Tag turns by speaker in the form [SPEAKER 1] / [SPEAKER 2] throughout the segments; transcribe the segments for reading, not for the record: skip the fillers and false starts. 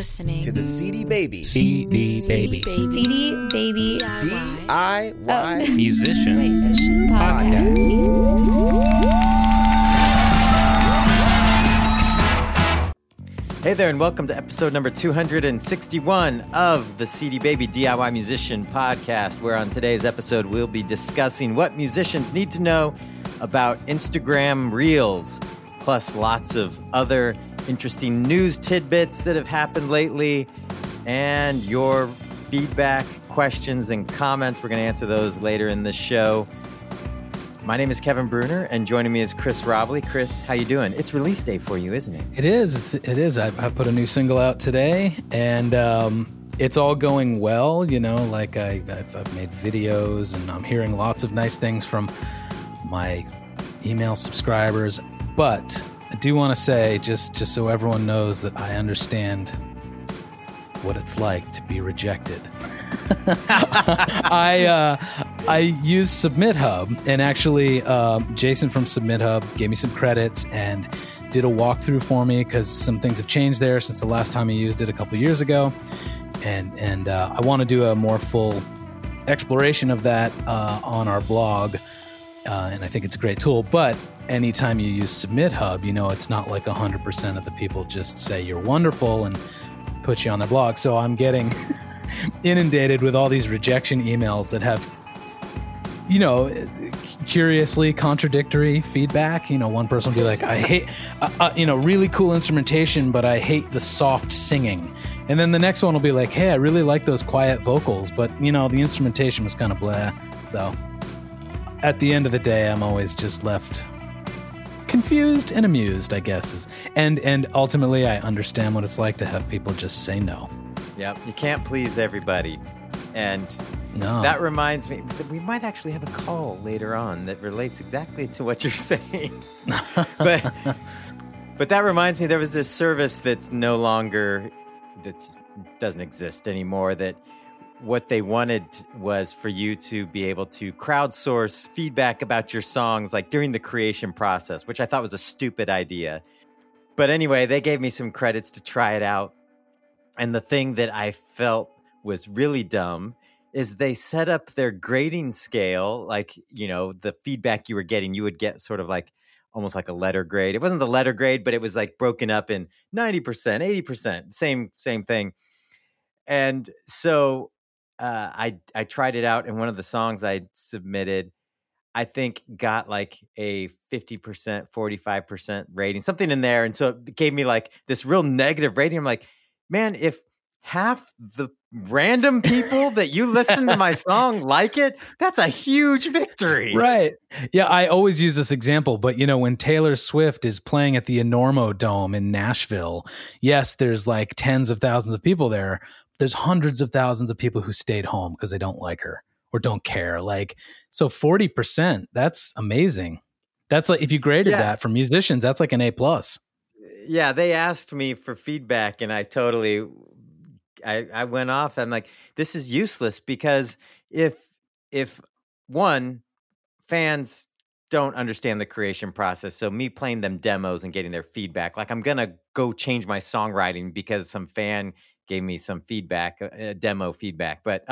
[SPEAKER 1] listening
[SPEAKER 2] to the CD Baby
[SPEAKER 3] CD Baby
[SPEAKER 2] DIY
[SPEAKER 3] Musician
[SPEAKER 2] Podcast.
[SPEAKER 4] Hey there, and welcome to episode number 261 of the CD Baby DIY Musician Podcast, where on today's episode we'll be discussing what musicians need to know about Instagram Reels, plus lots of other interesting news tidbits that have happened lately, and your feedback, questions, and comments. We're going to answer those later in the show. My name is Kevin Bruner, and joining me is Chris Robley. Chris, how you doing? It's release day for you, isn't it?
[SPEAKER 3] It is. It is. I put a new single out today, and it's all going well. You know, like I've made videos, and I'm hearing lots of nice things from my email subscribers. But I do want to say, just so everyone knows, that I understand what it's like to be rejected. I use Submit Hub, and actually Jason from Submit Hub gave me some credits and did a walkthrough for me because some things have changed there since the last time I used it a couple years ago, and I want to do a more full exploration of that on our blog, and I think it's a great tool. But anytime you use Submit Hub, you know it's not like 100% of the people just say you're wonderful and put you on the blog. So I'm getting inundated with all these rejection emails that have, you know, curiously contradictory feedback. You know, one person will be like, I hate, really cool instrumentation, but I hate the soft singing. And then the next one will be like, hey, I really like those quiet vocals, but, you know, the instrumentation was kind of blah. So at the end of the day, I'm always just left confused and amused, I guess. And ultimately, I understand what it's like to have people just say no.
[SPEAKER 4] Yep, you can't please everybody. And that reminds me that we might actually have a call later on that relates exactly to what you're saying. but that reminds me, there was this service that's no longer, that doesn't exist anymore, that what they wanted was for you to be able to crowdsource feedback about your songs, like during the creation process, which I thought was a stupid idea. But anyway, they gave me some credits to try it out. And the thing that I felt was really dumb is they set up their grading scale, like, you know, the feedback you were getting, you would get sort of like almost like a letter grade. It wasn't the letter grade, but it was like broken up in 90%, 80%, same thing. And so I tried it out, and one of the songs I submitted, I think, got like a 50%, 45% rating, something in there. And so it gave me like this real negative rating. I'm like, man, if half the random people that you listen to my song like it, that's a huge victory.
[SPEAKER 3] Right. Yeah, I always use this example, but you know, when Taylor Swift is playing at the Enormo Dome in Nashville, yes, there's like tens of thousands of people there. There's hundreds of thousands of people who stayed home because they don't like her or don't care. Like, so 40%, that's amazing. That's like, if you graded that for musicians, that's like an A+.
[SPEAKER 4] Yeah, they asked me for feedback, and I went off. I'm like, this is useless, because if one, fans don't understand the creation process, so me playing them demos and getting their feedback, like I'm gonna go change my songwriting because some fan gave me some feedback, demo feedback. But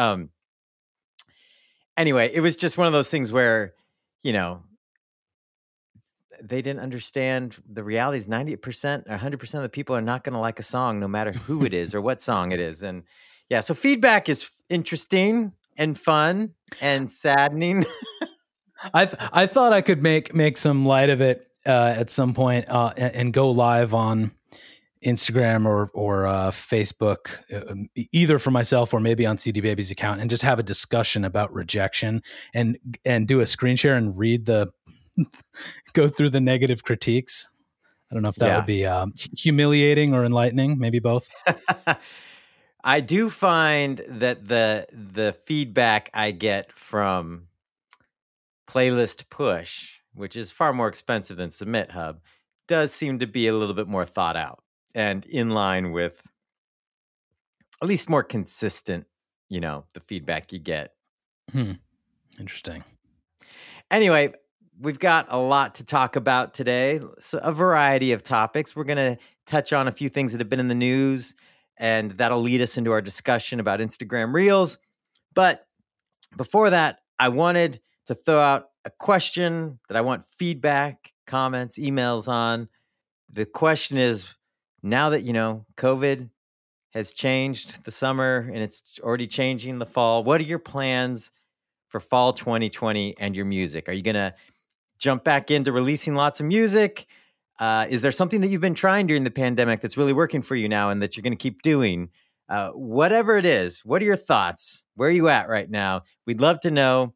[SPEAKER 4] anyway, it was just one of those things where, you know, they didn't understand the reality is 90% or 100% of the people are not going to like a song, no matter who it is or what song it is. And yeah, so feedback is interesting and fun and saddening.
[SPEAKER 3] I thought I could make some light of it at some point and go live on Instagram or Facebook, either for myself or maybe on CD Baby's account, and just have a discussion about rejection and do a screen share and read go through the negative critiques. I don't know if that would be humiliating or enlightening, maybe both.
[SPEAKER 4] I do find that the feedback I get from Playlist Push, which is far more expensive than Submit Hub, does seem to be a little bit more thought out and in line with, at least more consistent, you know, the feedback you get.
[SPEAKER 3] Interesting.
[SPEAKER 4] Anyway, we've got a lot to talk about today, so a variety of topics. We're going to touch on a few things that have been in the news, and that'll lead us into our discussion about Instagram Reels. But before that, I wanted to throw out a question that I want feedback, comments, emails on. The question is, now that, COVID has changed the summer and it's already changing the fall, what are your plans for fall 2020 and your music? Are you going to jump back into releasing lots of music? Is there something that you've been trying during the pandemic that's really working for you now and that you're going to keep doing? Whatever it is, what are your thoughts? Where are you at right now? We'd love to know.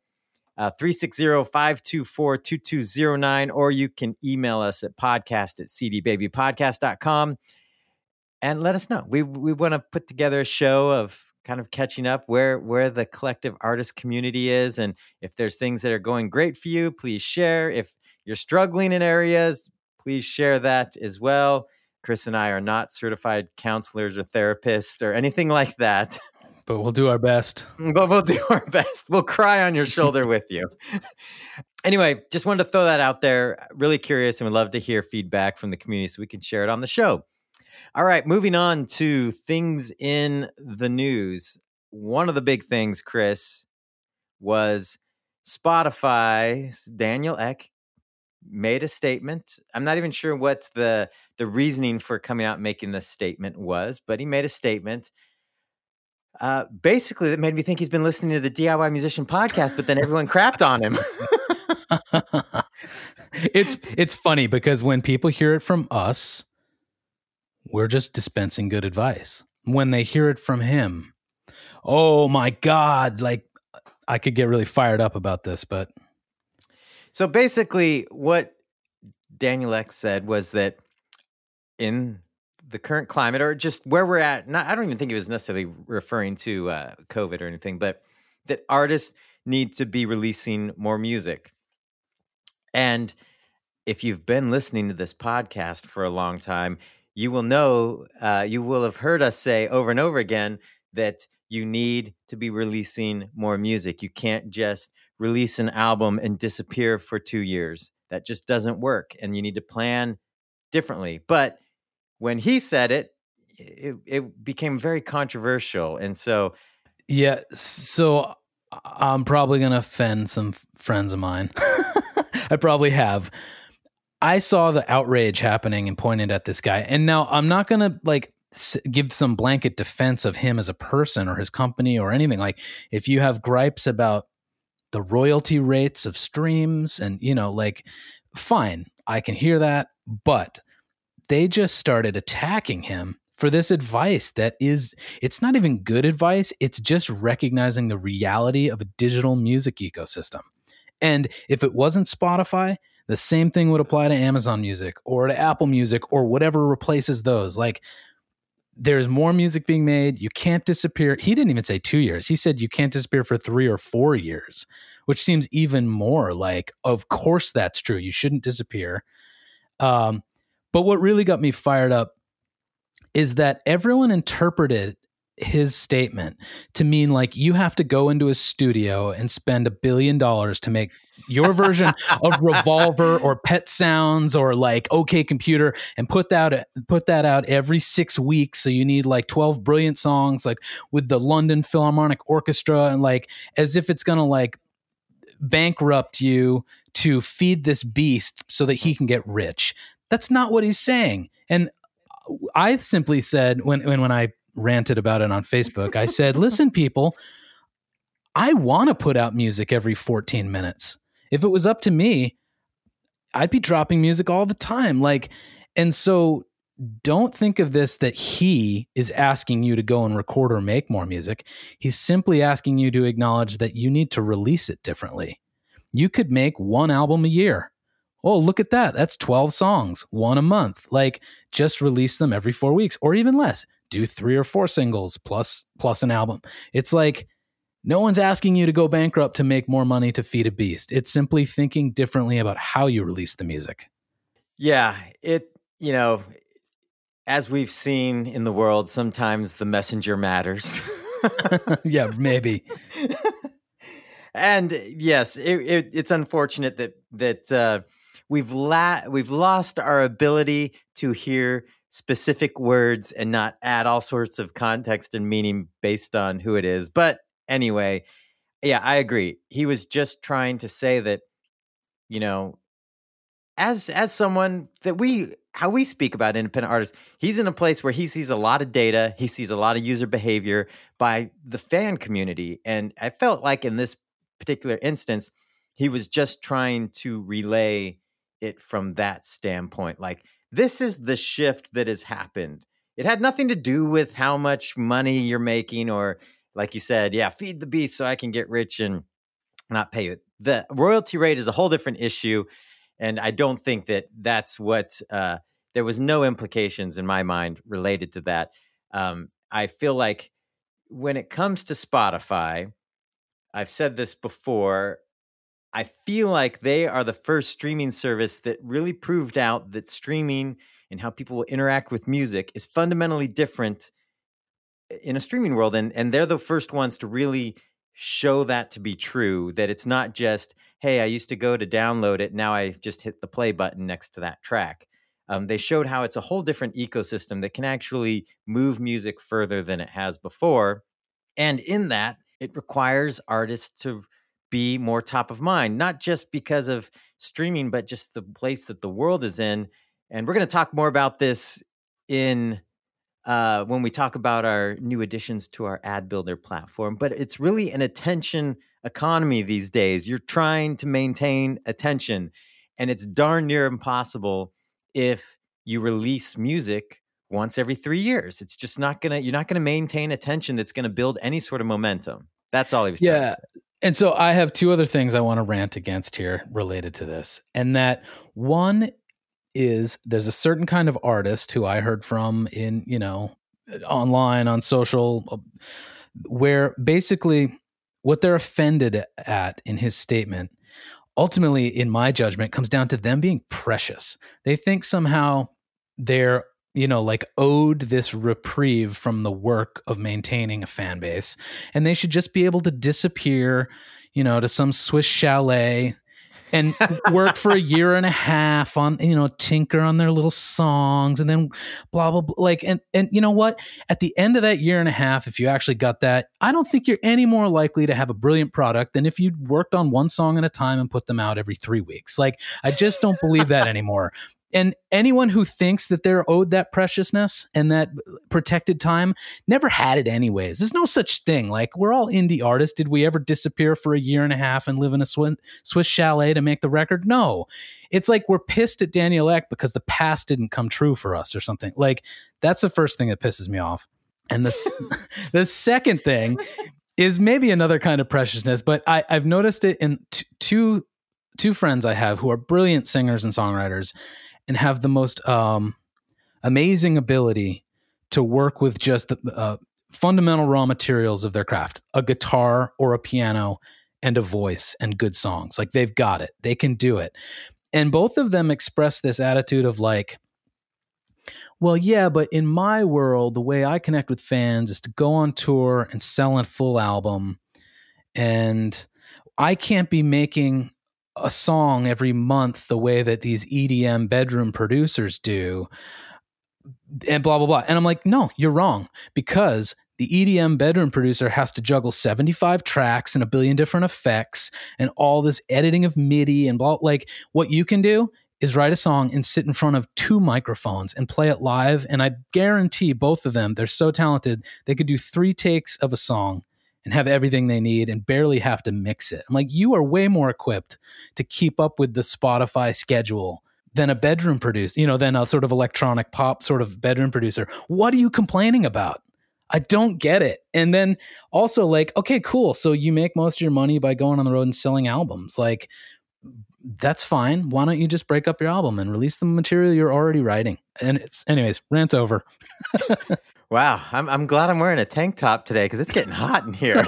[SPEAKER 4] 360-524-2209, or you can email us at podcast@cdbabypodcast.com and let us know. We want to put together a show of kind of catching up where the collective artist community is. And if there's things that are going great for you, please share. If you're struggling in areas, please share that as well. Chris and I are not certified counselors or therapists or anything like that.
[SPEAKER 3] But we'll do our best.
[SPEAKER 4] But we'll do our best. We'll cry on your shoulder with you. Anyway, just wanted to throw that out there. Really curious and would love to hear feedback from the community so we can share it on the show. All right, moving on to things in the news. One of the big things, Chris, was Spotify's Daniel Ek made a statement. I'm not even sure what the reasoning for coming out and making this statement was, but he made a statement. Basically, that made me think he's been listening to the DIY Musician podcast, but then everyone crapped on him.
[SPEAKER 3] It's funny because when people hear it from us, we're just dispensing good advice. When they hear it from him, oh my God, like I could get really fired up about this, but.
[SPEAKER 4] So basically what Daniel Ek said was that in the current climate, or just where we're at, I don't even think he was necessarily referring to COVID or anything, but that artists need to be releasing more music. And if you've been listening to this podcast for a long time, you will know, you will have heard us say over and over again that you need to be releasing more music. You can't just release an album and disappear for 2 years. That just doesn't work. And you need to plan differently. But when he said it became very controversial. And so.
[SPEAKER 3] Yeah. So I'm probably going to offend some friends of mine. I probably have. I saw the outrage happening and pointed at this guy. And now I'm not going to give some blanket defense of him as a person or his company or anything. Like if you have gripes about the royalty rates of streams and, fine, I can hear that. But they just started attacking him for this advice it's not even good advice. It's just recognizing the reality of a digital music ecosystem. And if it wasn't Spotify, the same thing would apply to Amazon Music or to Apple Music or whatever replaces those. Like there's more music being made. You can't disappear. He didn't even say 2 years. He said you can't disappear for 3 or 4 years, which seems even more like, of course that's true. You shouldn't disappear. But what really got me fired up is that everyone interpreted his statement to mean like you have to go into a studio and spend $1 billion to make your version of Revolver or Pet Sounds or like OK Computer and put that out every 6 weeks. So you need like 12 brilliant songs, like with the London Philharmonic Orchestra, and like as if it's going to like bankrupt you to feed this beast so that he can get rich. That's not what he's saying. And I simply said when I ranted about it on Facebook, I said, listen, people, I want to put out music every 14 minutes. If it was up to me, I'd be dropping music all the time. And so don't think of this that he is asking you to go and record or make more music. He's simply asking you to acknowledge that you need to release it differently. You could make one album a year. Oh, look at that. That's 12 songs, one a month. Just release them every 4 weeks or even less. Do 3 or 4 singles plus an album. It's like no one's asking you to go bankrupt to make more money to feed a beast. It's simply thinking differently about how you release the music.
[SPEAKER 4] Yeah, as we've seen in the world, sometimes the messenger matters.
[SPEAKER 3] Yeah, maybe.
[SPEAKER 4] And yes, it's unfortunate that we've lost our ability to hear specific words and not add all sorts of context and meaning based on who it is. But anyway, yeah, I agree. He was just trying to say that, you know, as someone that how we speak about independent artists, he's in a place where he sees a lot of data, he sees a lot of user behavior by the fan community. And I felt like in this particular instance, he was just trying to relay it from that standpoint. Like, this is the shift that has happened. It had nothing to do with how much money you're making, or like you said, yeah, feed the beast so I can get rich and not pay it. The royalty rate is a whole different issue. And I don't think that that's what, there was no implications in my mind related to that. I feel like when it comes to Spotify, I've said this before, I feel like they are the first streaming service that really proved out that streaming and how people will interact with music is fundamentally different in a streaming world. And they're the first ones to really show that to be true, that it's not just, hey, I used to go to download it, now I just hit the play button next to that track. They showed how it's a whole different ecosystem that can actually move music further than it has before. And in that, it requires artists to be more top of mind, not just because of streaming, but just the place that the world is in. And we're going to talk more about this in when we talk about our new additions to our ad builder platform. But it's really an attention economy these days. You're trying to maintain attention, and it's darn near impossible if you release music once every 3 years. It's just not you're not gonna maintain attention that's gonna build any sort of momentum. That's all he was trying to say.
[SPEAKER 3] And so I have two other things I want to rant against here related to this. And that one is, there's a certain kind of artist who I heard from in, online, on social, where basically what they're offended at in his statement, ultimately, in my judgment, comes down to them being precious. They think somehow they're, owed this reprieve from the work of maintaining a fan base, and they should just be able to disappear, to some Swiss chalet and work for a year and a half on, tinker on their little songs, and then blah, blah, blah. And you know what? At the end of that year and a half, if you actually got that, I don't think you're any more likely to have a brilliant product than if you worked on one song at a time and put them out every 3 weeks. I just don't believe that anymore. And anyone who thinks that they're owed that preciousness and that protected time never had it anyways. There's no such thing. We're all indie artists. Did we ever disappear for a year and a half and live in a Swiss chalet to make the record? No. It's like we're pissed at Daniel Ek because the past didn't come true for us or something. That's the first thing that pisses me off. And the second thing is maybe another kind of preciousness, but I've noticed it in two friends I have who are brilliant singers and songwriters, and have the most amazing ability to work with just the fundamental raw materials of their craft, a guitar or a piano and a voice and good songs. They've got it. They can do it. And both of them express this attitude of well, yeah, but in my world, the way I connect with fans is to go on tour and sell a full album. And I can't be making a song every month the way that these EDM bedroom producers do, and blah, blah, blah. And I'm like, no, you're wrong, because the EDM bedroom producer has to juggle 75 tracks and a billion different effects and all this editing of MIDI and blah. What you can do is write a song and sit in front of 2 microphones and play it live. And I guarantee both of them, they're so talented, they could do 3 takes of a song and have everything they need and barely have to mix it. I'm like, you are way more equipped to keep up with the Spotify schedule than a bedroom producer, than a sort of electronic pop sort of bedroom producer. What are you complaining about? I don't get it. And then also okay, cool. So you make most of your money by going on the road and selling albums. That's fine. Why don't you just break up your album and release the material you're already writing? And anyways, rant over.
[SPEAKER 4] Wow, I'm glad I'm wearing a tank top today because it's getting hot in here.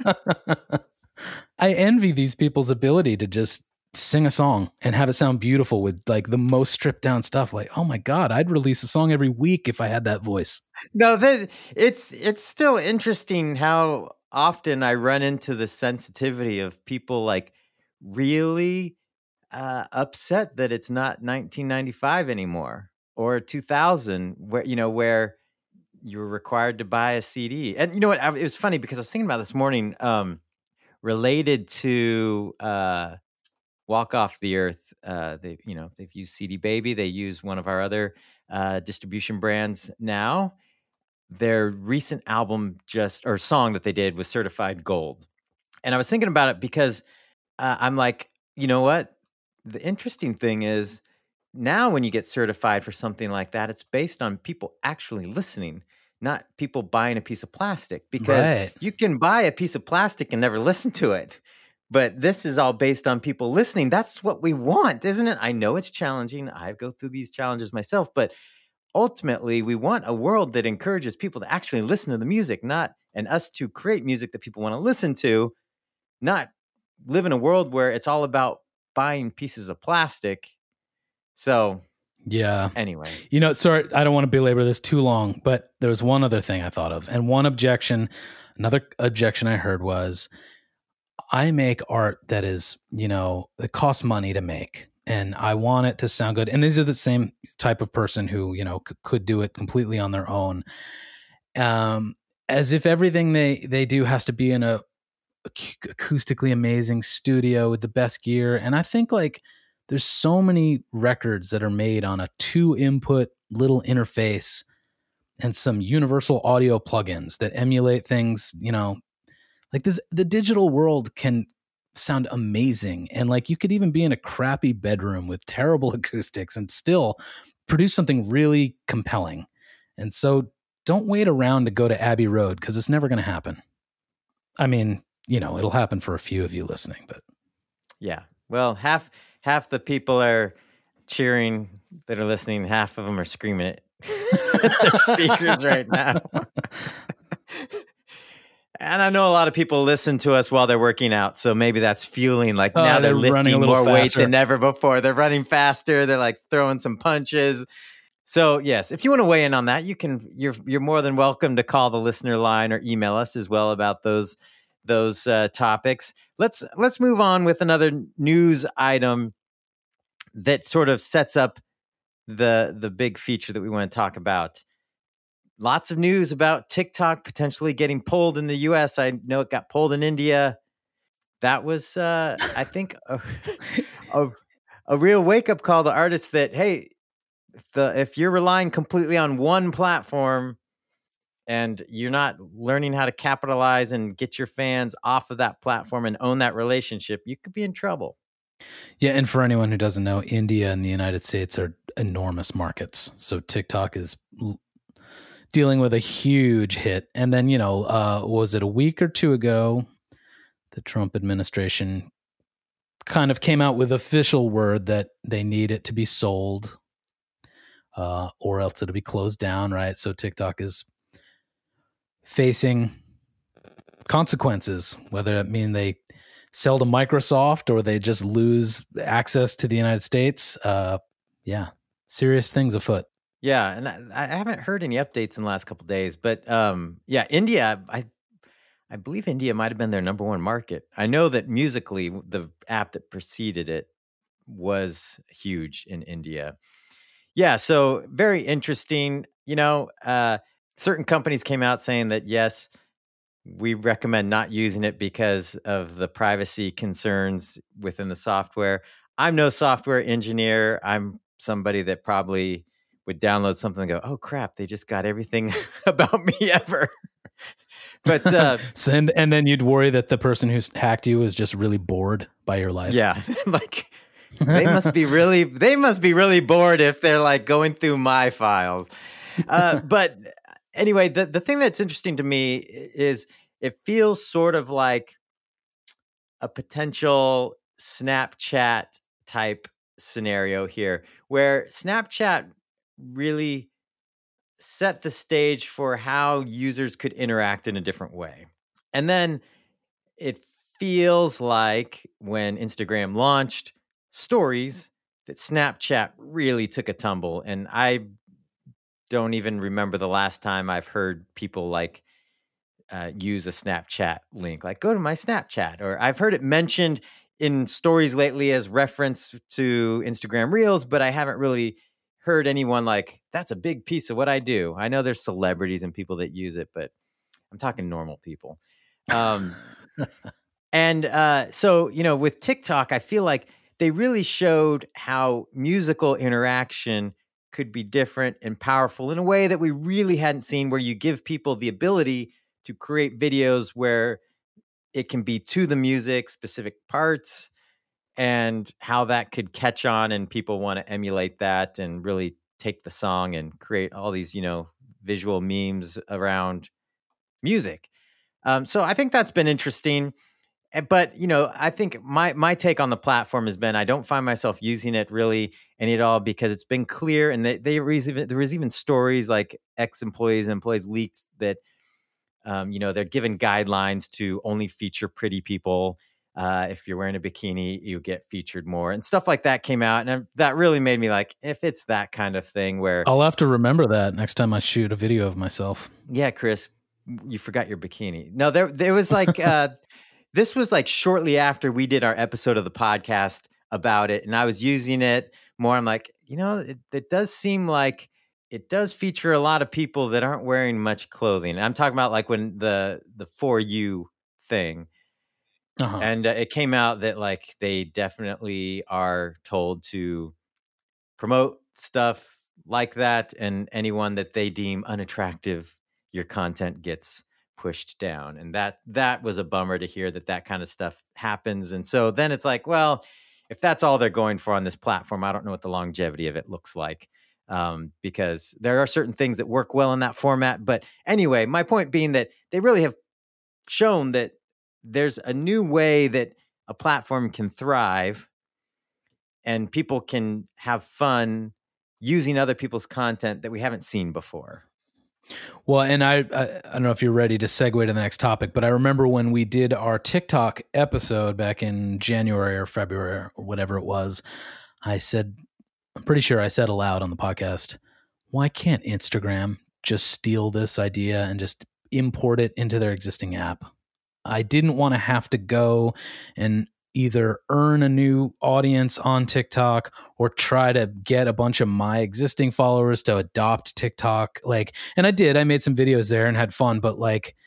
[SPEAKER 3] I envy these people's ability to just sing a song and have it sound beautiful with the most stripped down stuff. Oh my God, I'd release a song every week if I had that voice.
[SPEAKER 4] No, it's still interesting how often I run into the sensitivity of people really upset that it's not 1995 anymore. or 2000 where you were required to buy a CD. And you know what? It was funny because I was thinking about this morning related to Walk Off the Earth. They've used CD Baby. They use one of our other distribution brands now. Their recent album song that they did was certified gold. And I was thinking about it because I'm like, you know what? The interesting thing is now when you get certified for something like that, it's based on people actually listening, not people buying a piece of plastic, because you can buy a piece of plastic and never listen to it. But this is all based on people listening. That's what we want, isn't it? I know it's challenging. I go through these challenges myself, but ultimately we want a world that encourages people to actually listen to the music, and us to create music that people want to listen to, not live in a world where it's all about buying pieces of plastic. So
[SPEAKER 3] yeah.
[SPEAKER 4] Anyway,
[SPEAKER 3] sorry, I don't want to belabor this too long, but there was one other thing I thought of, and another objection I heard was, I make art that is, it costs money to make, and I want it to sound good. And these are the same type of person who, could do it completely on their own. As if everything they do has to be in a acoustically amazing studio with the best gear. And I think there's so many records that are made on a 2-input little interface and some universal audio plugins that emulate things, the digital world can sound amazing. And you could even be in a crappy bedroom with terrible acoustics and still produce something really compelling. And so don't wait around to go to Abbey Road, because it's never going to happen. I mean, it'll happen for a few of you listening, but
[SPEAKER 4] yeah. Well, half the people are cheering that are listening. Half of them are screaming at their speakers right now. And I know a lot of people listen to us while they're working out, so maybe that's fueling now they're lifting more weight than ever before. They're running faster. They're throwing some punches. So yes, if you want to weigh in on that, you're more than welcome to call the listener line or email us as well about those topics. Let's move on with another news item that sort of sets up the big feature that we want to talk about. Lots of news about TikTok potentially getting pulled in the US. I know it got pulled in India. That was, I think, a real wake-up call to artists that, hey, if you're relying completely on one platform and you're not learning how to capitalize and get your fans off of that platform and own that relationship, you could be in trouble.
[SPEAKER 3] Yeah, and for anyone who doesn't know, India and the United States are enormous markets. So TikTok is dealing with a huge hit. And then, was it a week or two ago, the Trump administration kind of came out with official word that they need it to be sold, or else it'll be closed down, right? So TikTok is facing consequences, whether it mean they sell to Microsoft or they just lose access to the United States. Serious things afoot.
[SPEAKER 4] Yeah, and I haven't heard any updates in the last couple of days, but India, I believe India might have been their number one market. I know that Musical.ly, the app that preceded it, was huge in India. Yeah, so very interesting. Certain companies came out saying that, yes, we recommend not using it because of the privacy concerns within the software. I'm no software engineer. I'm somebody that probably would download something and go, oh crap, they just got everything about me ever. But
[SPEAKER 3] and then you'd worry that the person who hacked you is just really bored by your life.
[SPEAKER 4] Yeah. They must be really bored if they're going through my files. But anyway, the thing that's interesting to me is it feels sort of like a potential Snapchat type scenario here, where Snapchat really set the stage for how users could interact in a different way. And then it feels like when Instagram launched Stories, that Snapchat really took a tumble. And I don't even remember the last time I've heard people use a Snapchat link, go to my Snapchat, or I've heard it mentioned in Stories lately as reference to Instagram Reels, but I haven't really heard anyone like, that's a big piece of what I do. I know there's celebrities and people that use it, but I'm talking normal people. So, with TikTok, I feel like they really showed how musical interaction could be different and powerful in a way that we really hadn't seen, where you give people the ability to create videos where it can be to the music, specific parts, and how that could catch on and people want to emulate that and really take the song and create all these, visual memes around music. So I think that's been interesting. But, I think my take on the platform has been, I don't find myself using it really any at all, because it's been clear. And there was even stories like ex-employees and employees leaked that, they're given guidelines to only feature pretty people. If you're wearing a bikini, you get featured more, and stuff like that came out. And that really made me like, if it's that kind of thing where
[SPEAKER 3] I'll have to remember that next time I shoot a video of myself.
[SPEAKER 4] Yeah, Chris, you forgot your bikini. No, there was like, this was like shortly after we did our episode of the podcast about it, and I was using it more. I'm like, it does seem like it does feature a lot of people that aren't wearing much clothing. And I'm talking about like when the For You thing. Uh-huh. And it came out that like they definitely are told to promote stuff like that, and anyone that they deem unattractive, your content gets pushed down. And that was a bummer to hear that kind of stuff happens. And so then it's like, well, if that's all they're going for on this platform, I don't know what the longevity of it looks like, because there are certain things that work well in that format. But anyway, my point being that they really have shown that there's a new way that a platform can thrive and people can have fun using other people's content that we haven't seen before.
[SPEAKER 3] Well, and I don't know if you're ready to segue to the next topic, but I remember when we did our TikTok episode back in January or February or whatever it was, I'm pretty sure I said aloud on the podcast, why can't Instagram just steal this idea and just import it into their existing app? I didn't want to have to go and either earn a new audience on TikTok or try to get a bunch of my existing followers to adopt TikTok. And I made some videos there and had fun, but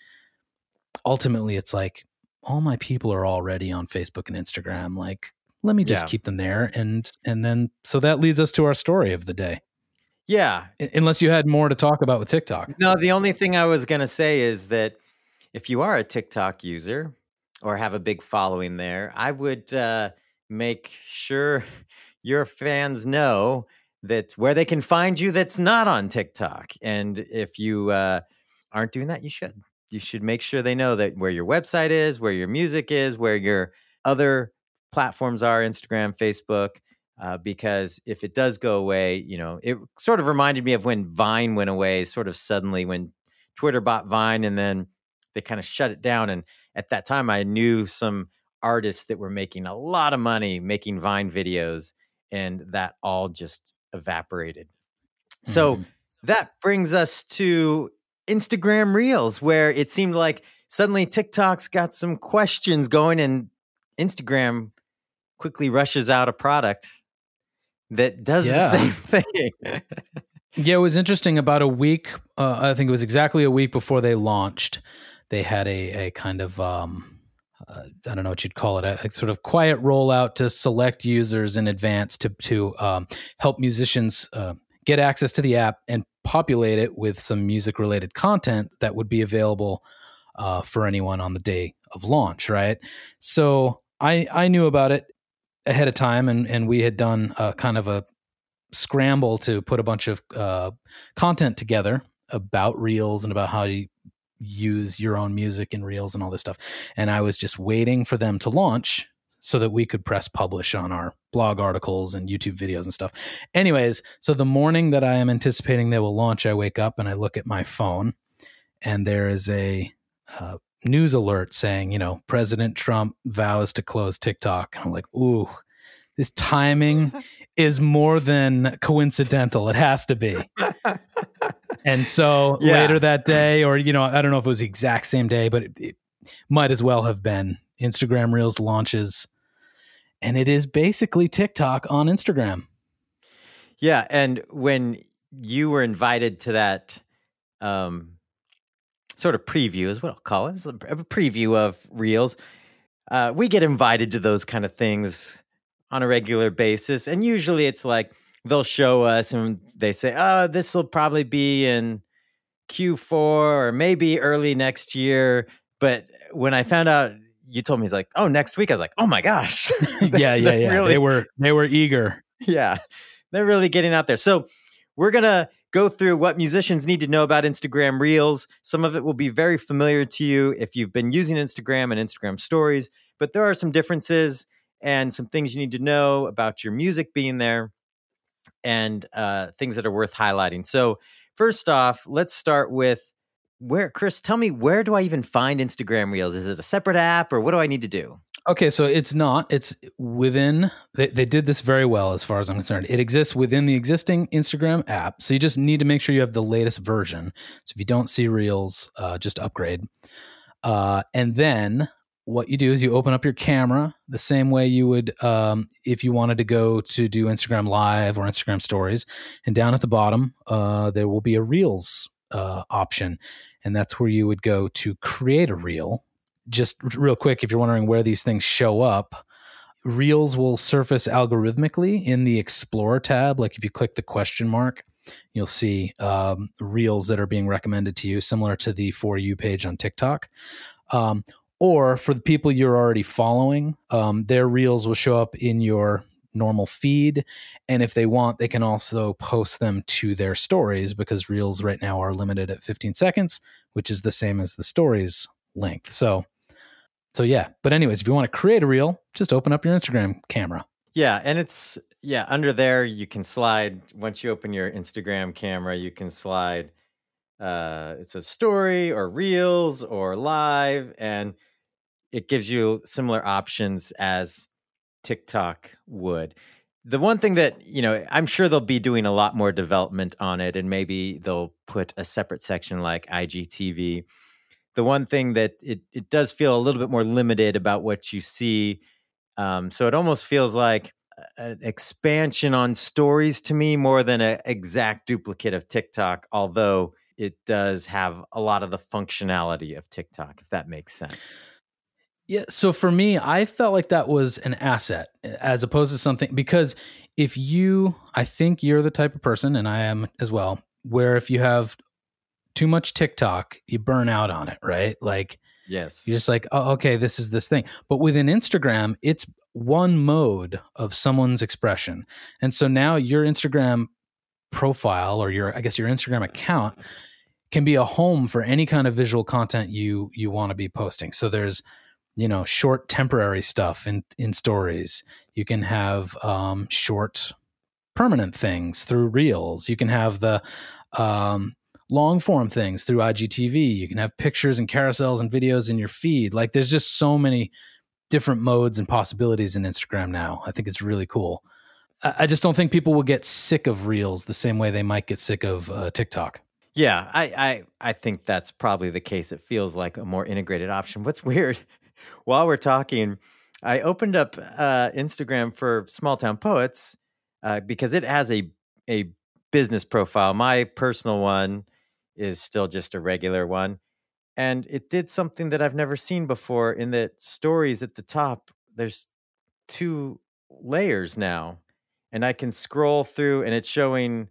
[SPEAKER 3] ultimately it's like all my people are already on Facebook and Instagram. Let me just keep them there. And then, so that leads us to our story of the day.
[SPEAKER 4] Yeah.
[SPEAKER 3] Unless you had more to talk about with TikTok.
[SPEAKER 4] No, the only thing I was going to say is that if you are a TikTok user or have a big following there, I would make sure your fans know that where they can find you that's not on TikTok. And if you aren't doing that, you should. You should make sure they know that where your website is, where your music is, where your other platforms are, Instagram, Facebook, because if it does go away, it sort of reminded me of when Vine went away, sort of suddenly when Twitter bought Vine and then they kind of shut it down. And at that time, I knew some artists that were making a lot of money making Vine videos, and that all just evaporated. Mm-hmm. So that brings us to Instagram Reels, where it seemed like suddenly TikTok's got some questions going, and Instagram quickly rushes out a product that does the same thing.
[SPEAKER 3] Yeah, it was interesting. About a week, I think it was exactly a week before they launched, they had a kind of, I don't know what you'd call it, a sort of quiet rollout to select users in advance to help musicians get access to the app and populate it with some music-related content that would be available for anyone on the day of launch, right? So I knew about it ahead of time, and we had done kind of a scramble to put a bunch of content together about Reels and about how to use your own music in Reels and all this stuff. And I was just waiting for them to launch so that we could press publish on our blog articles and YouTube videos and stuff. Anyways, so the morning that I am anticipating they will launch, I wake up and I look at my phone, and there is a news alert saying, President Trump vows to close TikTok. And I'm like, ooh, this timing is more than coincidental. It has to be. And so later that day, or, I don't know if it was the exact same day, but it might as well have been, Instagram Reels launches, and it is basically TikTok on Instagram.
[SPEAKER 4] Yeah, and when you were invited to that sort of preview, is what I'll call it. It's a preview of Reels. We get invited to those kind of things on a regular basis, and usually it's like they'll show us and they say, "Oh, this will probably be in Q4 or maybe early next year." But when I found out, you told me, it's like, "Oh, next week." I was like, "Oh my gosh!"
[SPEAKER 3] Yeah. Really, they were eager.
[SPEAKER 4] Yeah, they're really getting out there. So we're gonna go through what musicians need to know about Instagram Reels. Some of it will be very familiar to you if you've been using Instagram and Instagram Stories, but there are some differences and some things you need to know about your music being there and things that are worth highlighting. So first off, let's start with Chris, tell me, where do I even find Instagram Reels? Is it a separate app or what do I need to do?
[SPEAKER 3] Okay, so it's not. It's within, they did this very well as far as I'm concerned. It exists within the existing Instagram app. So you just need to make sure you have the latest version. So if you don't see Reels, just upgrade. And then what you do is you open up your camera the same way you would if you wanted to go to do Instagram Live or Instagram Stories. And down at the bottom, there will be a Reels option. And that's where you would go to create a Reel. Just real quick, if you're wondering where these things show up, Reels will surface algorithmically in the Explore tab. Like if you click the question mark, you'll see Reels that are being recommended to you, similar to the For You page on TikTok. Or for the people you're already following, their Reels will show up in your normal feed. And if they want, they can also post them to their stories, because Reels right now are limited at 15 seconds, which is the same as the stories length. So yeah. But anyways, if you want to create a Reel, just open up your Instagram camera.
[SPEAKER 4] Yeah. And it's, under there, you can slide. Once you open your Instagram camera, you can slide. It's a story or Reels or live. And it gives you similar options as TikTok would. The one thing that, I'm sure they'll be doing a lot more development on it, and maybe they'll put a separate section like IGTV. The one thing that it does feel a little bit more limited about what you see. So it almost feels like an expansion on stories to me more than an exact duplicate of TikTok, although it does have a lot of the functionality of TikTok, if that makes sense.
[SPEAKER 3] Yeah. So for me, I felt like that was an asset as opposed to something, because I think you're the type of person, and I am as well, where if you have too much TikTok, you burn out on it, right? Like,
[SPEAKER 4] yes,
[SPEAKER 3] you're just like, oh, okay, this is this thing. But within Instagram, it's one mode of someone's expression. And so now your Instagram profile, or your Instagram account, can be a home for any kind of visual content you want to be posting. So there's, short temporary stuff in stories. You can have short permanent things through Reels. You can have the long form things through IGTV. You can have pictures and carousels and videos in your feed. Like, there's just so many different modes and possibilities in Instagram now. I think it's really cool. I just don't think people will get sick of Reels the same way they might get sick of TikTok.
[SPEAKER 4] Yeah, I think that's probably the case. It feels like a more integrated option. What's weird, while we're talking, I opened up Instagram for Small Town Poets because it has a business profile. My personal one is still just a regular one. And it did something that I've never seen before, in that stories at the top, there's 2 layers now. And I can scroll through and it's showing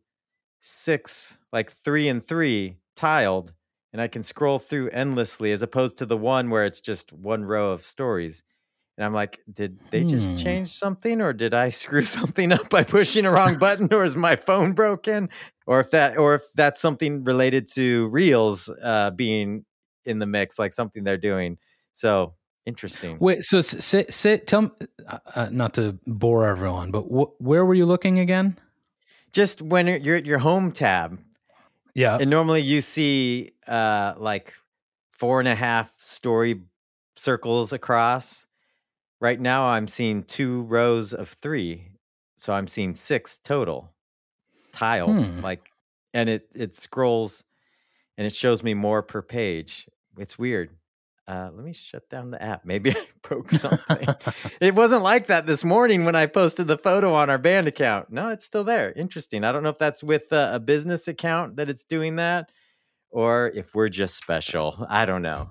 [SPEAKER 4] 6, like 3 and 3 tiled. And I can scroll through endlessly, as opposed to the one where it's just one row of stories. And I'm like, did they just change something, or did I screw something up by pushing a wrong button, or is my phone broken? Or if that's something related to Reels being in the mix, like something they're doing. So interesting.
[SPEAKER 3] Wait, so tell me, not to bore everyone, but where were you looking again?
[SPEAKER 4] Just when you're at your home tab.
[SPEAKER 3] Yeah.
[SPEAKER 4] And normally you see like 4.5 story circles across. Right now I'm seeing 2 rows of 3. So I'm seeing 6 total tiled, and it scrolls and it shows me more per page. It's weird. Let me shut down the app. Maybe I broke something. It wasn't like that this morning when I posted the photo on our band account. No, it's still there. Interesting. I don't know if that's with a business account that it's doing that, or if we're just special. I don't know.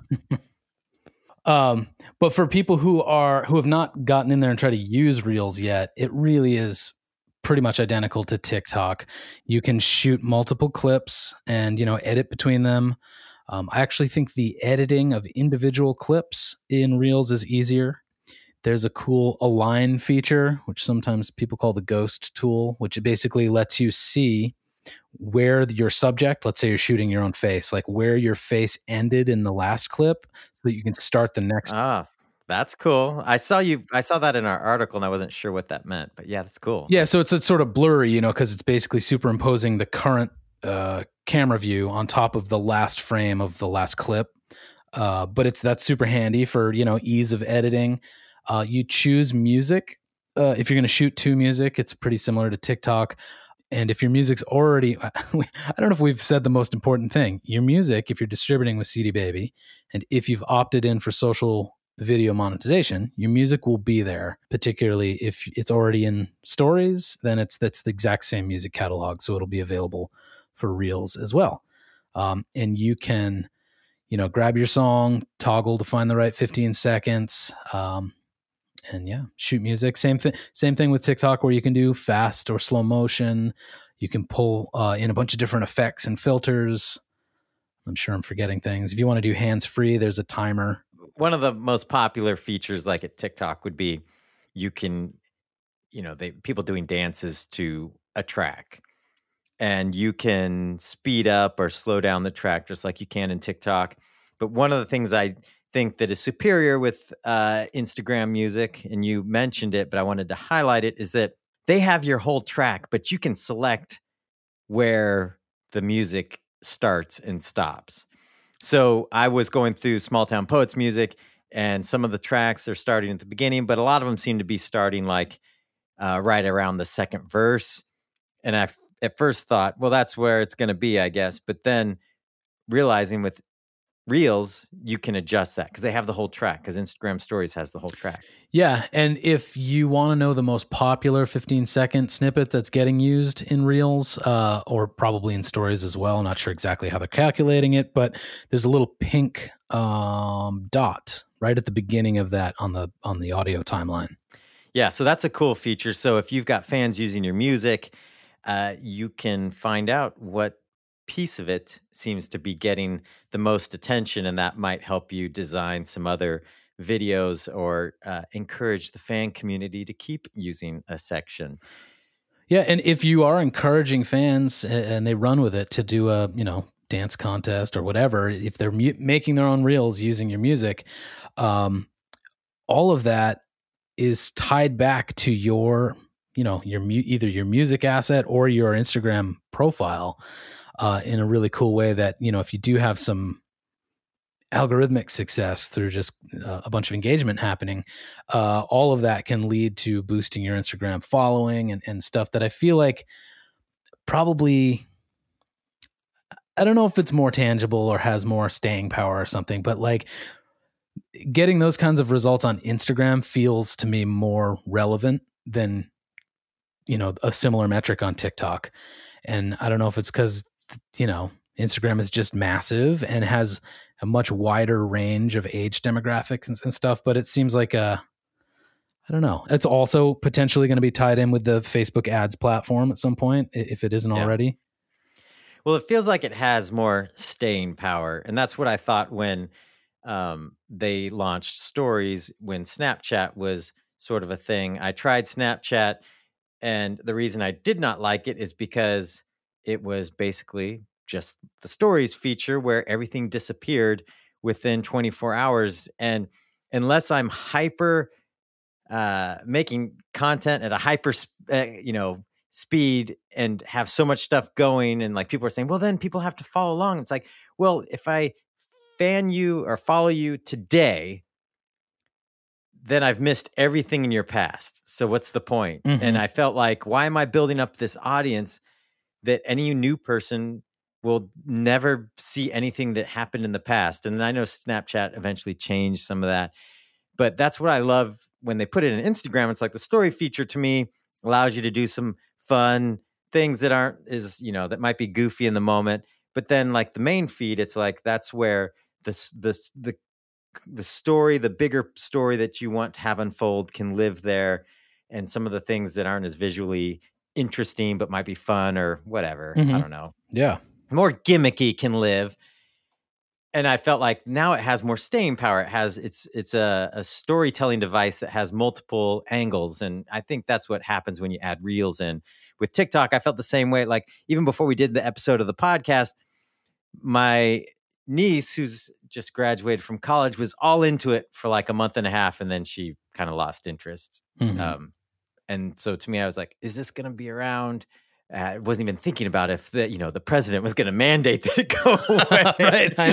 [SPEAKER 3] But for people who have not gotten in there and tried to use Reels yet, it really is pretty much identical to TikTok. You can shoot multiple clips and, edit between them. I actually think the editing of individual clips in Reels is easier. There's a cool align feature, which sometimes people call the ghost tool, which basically lets you see where your subject, let's say you're shooting your own face, like where your face ended in the last clip so that you can start the next.
[SPEAKER 4] That's cool. I saw that in our article and I wasn't sure what that meant, but yeah, that's cool.
[SPEAKER 3] Yeah. So it's sort of blurry, because it's basically superimposing the current camera view on top of the last frame of the last clip. But that's super handy for, ease of editing. You choose music. If you're going to shoot to music, it's pretty similar to TikTok. And if your music's already, I don't know if we've said the most important thing. Your music, if you're distributing with CD Baby, and if you've opted in for social video monetization, your music will be there, particularly if it's already in stories, then that's the exact same music catalog. So it'll be available for Reels as well. And you can, grab your song, toggle to find the right 15 seconds, and shoot music. Same thing with TikTok, where you can do fast or slow motion. You can pull in a bunch of different effects and filters. I'm sure I'm forgetting things. If you want to do hands-free, there's a timer.
[SPEAKER 4] One of the most popular features like at TikTok would be you can, people doing dances to a track, and you can speed up or slow down the track just like you can in TikTok. But one of the things I think that is superior with Instagram music, and you mentioned it, but I wanted to highlight it, is that they have your whole track, but you can select where the music starts and stops. So I was going through Small Town Poets music, and some of the tracks are starting at the beginning, but a lot of them seem to be starting like right around the second verse. And I at first thought, well, that's where it's going to be, I guess. But then realizing with Reels, you can adjust that because they have the whole track, because Instagram Stories has the whole track.
[SPEAKER 3] Yeah. And if you want to know the most popular 15-second snippet that's getting used in Reels, or probably in Stories as well, I'm not sure exactly how they're calculating it, but there's a little pink dot right at the beginning of that on the audio timeline.
[SPEAKER 4] Yeah. So that's a cool feature. So if you've got fans using your music, you can find out what piece of it seems to be getting the most attention, and that might help you design some other videos or encourage the fan community to keep using a section.
[SPEAKER 3] Yeah, and if you are encouraging fans and they run with it to do a dance contest or whatever, if they're making their own reels using your music, all of that is tied back to your either your music asset or your Instagram profile. In a really cool way that, if you do have some algorithmic success through just a bunch of engagement happening, all of that can lead to boosting your Instagram following and stuff that I feel like probably, I don't know if it's more tangible or has more staying power or something, but like getting those kinds of results on Instagram feels to me more relevant than, a similar metric on TikTok. And I don't know if it's because Instagram is just massive and has a much wider range of age demographics and stuff, but it seems like I don't know. It's also potentially going to be tied in with the Facebook ads platform at some point, if it isn't already.
[SPEAKER 4] Well, it feels like it has more staying power. And that's what I thought when they launched Stories, when Snapchat was sort of a thing. I tried Snapchat, and the reason I did not like it is because it was basically just the Stories feature where everything disappeared within 24 hours. And unless I'm hyper making content at a hyper, speed and have so much stuff going, and like people are saying, well, then people have to follow along. It's like, well, if I fan you or follow you today, then I've missed everything in your past. So what's the point? Mm-hmm. And I felt like, why am I building up this audience that any new person we'll never see anything that happened in the past. And I know Snapchat eventually changed some of that, but that's what I love when they put it in Instagram. It's like the story feature to me allows you to do some fun things that aren't as, that might be goofy in the moment. But then like the main feed, it's like, that's where the story, the bigger story that you want to have unfold can live there. And some of the things that aren't as visually interesting, but might be fun or whatever.
[SPEAKER 3] Mm-hmm.
[SPEAKER 4] I don't know.
[SPEAKER 3] Yeah.
[SPEAKER 4] More gimmicky can live. And I felt like now it has more staying power. It's a storytelling device that has multiple angles. And I think that's what happens when you add reels in. With TikTok, I felt the same way. Like even before we did the episode of the podcast, my niece, who's just graduated from college, was all into it for like a month and a half. And then she kind of lost interest.
[SPEAKER 3] Mm-hmm.
[SPEAKER 4] And so to me, I was like, is this going to be around? I wasn't even thinking about if the president was going to mandate that it go away.
[SPEAKER 3] Right, I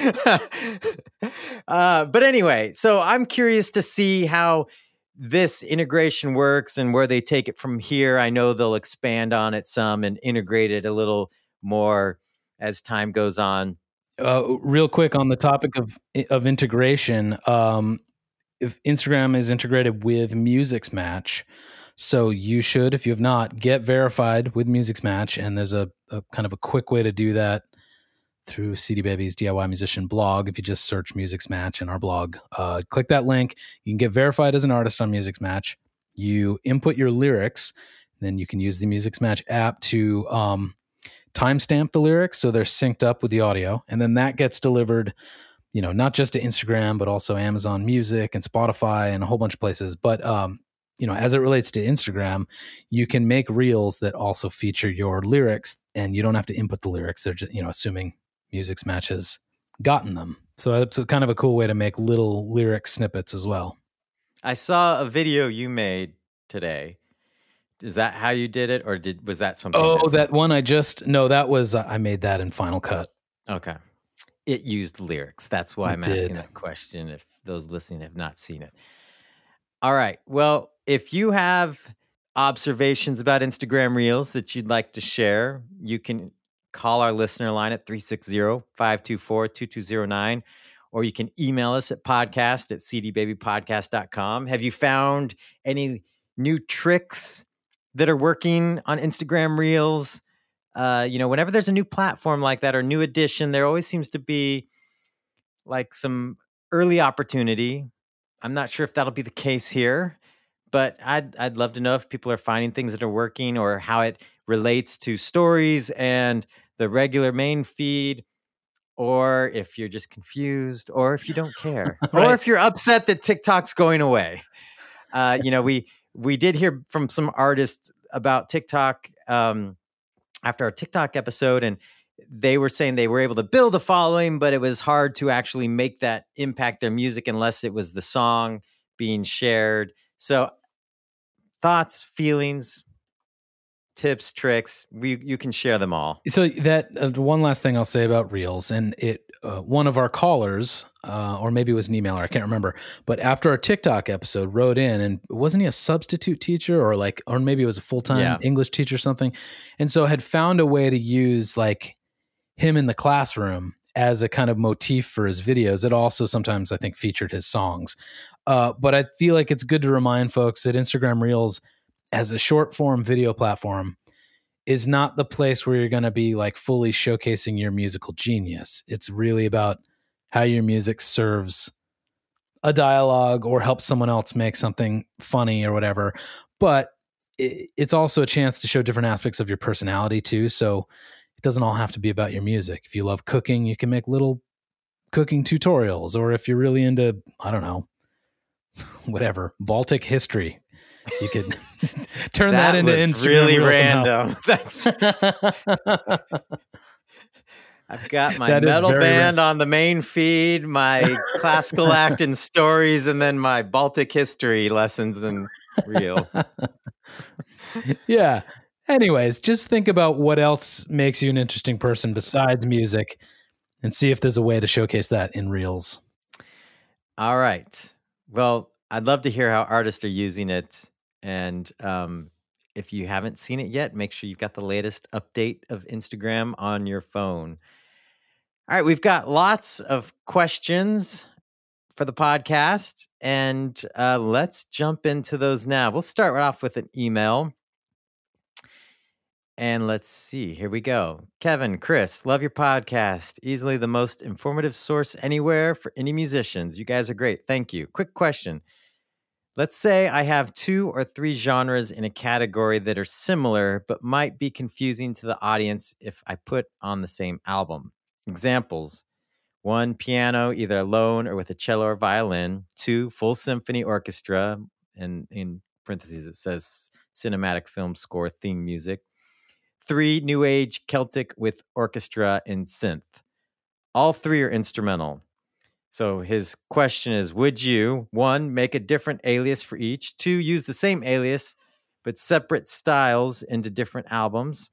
[SPEAKER 4] know. But anyway, so I'm curious to see how this integration works and where they take it from here. I know they'll expand on it some and integrate it a little more as time goes on.
[SPEAKER 3] Real quick on the topic of integration, if Instagram is integrated with Musicsmatch, so you should, if you have not, get verified with Musicsmatch, and there's a kind of a quick way to do that through CD Baby's DIY Musician blog. If you just search Musicsmatch in our blog, click that link. You can get verified as an artist on Musicsmatch. You input your lyrics, then you can use the Musicsmatch app to timestamp the lyrics so they're synced up with the audio, and then that gets delivered, not just to Instagram, but also Amazon Music and Spotify and a whole bunch of places. But as it relates to Instagram, you can make reels that also feature your lyrics, and you don't have to input the lyrics. They're just, assuming Musicsmatch has gotten them. So it's kind of a cool way to make little lyric snippets as well.
[SPEAKER 4] I saw a video you made today. Is that how you did it, or was that something?
[SPEAKER 3] Oh,
[SPEAKER 4] different?
[SPEAKER 3] that one that was I made that in Final Cut.
[SPEAKER 4] Okay. It used lyrics. That's why I'm asking that question, if those listening have not seen it. All right. Well, if you have observations about Instagram Reels that you'd like to share, you can call our listener line at 360-524-2209, or you can email us at podcast@cdbabypodcast.com. Have you found any new tricks that are working on Instagram Reels? Whenever there's a new platform like that or new addition, there always seems to be like some early opportunity. I'm not sure if that'll be the case here, but I'd love to know if people are finding things that are working, or how it relates to stories and the regular main feed, or if you're just confused, or if you don't care,
[SPEAKER 3] right.
[SPEAKER 4] Or if you're upset that TikTok's going away. We did hear from some artists about TikTok after our TikTok episode, and they were saying they were able to build a following, but it was hard to actually make that impact their music unless it was the song being shared. So thoughts, feelings, tips, tricks, you can share them all.
[SPEAKER 3] So that one last thing I'll say about Reels, and one of our callers, or maybe it was an emailer, I can't remember, but after our TikTok episode wrote in, and wasn't he a substitute teacher or maybe it was a full-time English teacher or something, and so had found a way to use like him in the classroom as a kind of motif for his videos. It also sometimes, I think, featured his songs. But I feel like it's good to remind folks that Instagram Reels, as a short form video platform, is not the place where you're going to be like fully showcasing your musical genius. It's really about how your music serves a dialogue or helps someone else make something funny or whatever. But it's also a chance to show different aspects of your personality too. So it doesn't all have to be about your music. If you love cooking, you can make little cooking tutorials. Or if you're really into, I don't know, whatever, Baltic history, you could turn that into Instagram.
[SPEAKER 4] Really random. That's I've got my metal band on the main feed, my classical act and stories, and then my Baltic history lessons and reels.
[SPEAKER 3] Yeah. Anyways, just think about what else makes you an interesting person besides music, and see if there's a way to showcase that in Reels.
[SPEAKER 4] All right. Well, I'd love to hear how artists are using it. And if you haven't seen it yet, make sure you've got the latest update of Instagram on your phone. All right, we've got lots of questions for the podcast, and let's jump into those now. We'll start right off with an email. And let's see, here we go. Kevin, Chris, love your podcast. Easily the most informative source anywhere for any musicians. You guys are great. Thank you. Quick question. Let's say I have 2 or 3 genres in a category that are similar, but might be confusing to the audience if I put on the same album. Examples: 1, piano, either alone or with a cello or violin. 2, full symphony orchestra, and in parentheses it says cinematic film score theme music. 3, New Age Celtic with orchestra and synth. All 3 are instrumental. So his question is, would you, 1, make a different alias for each, 2, use the same alias, but separate styles into different albums,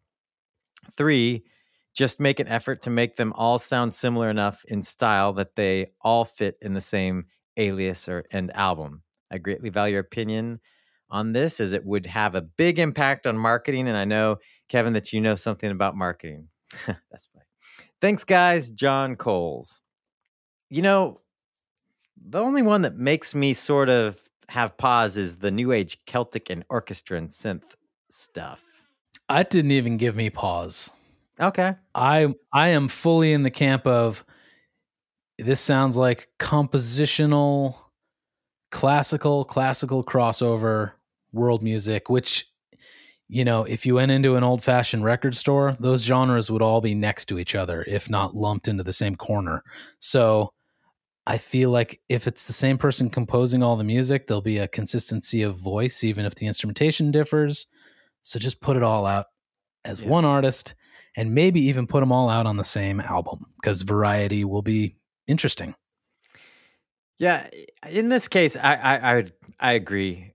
[SPEAKER 4] 3, just make an effort to make them all sound similar enough in style that they all fit in the same alias or end album? I greatly value your opinion on this, as it would have a big impact on marketing. And I know, Kevin, that you know something about marketing. That's fine. Thanks, guys. John Coles. You know, the only one that makes me sort of have pause is the New Age Celtic and orchestra and synth stuff.
[SPEAKER 3] That didn't even give me pause.
[SPEAKER 4] Okay.
[SPEAKER 3] I am fully in the camp of, this sounds like compositional, classical crossover world music, which, you know, if you went into an old-fashioned record store, those genres would all be next to each other, if not lumped into the same corner. So I feel like if it's the same person composing all the music, there'll be a consistency of voice, even if the instrumentation differs. So just put it all out as one artist, and maybe even put them all out on the same album, because variety will be interesting.
[SPEAKER 4] Yeah, in this case, I agree.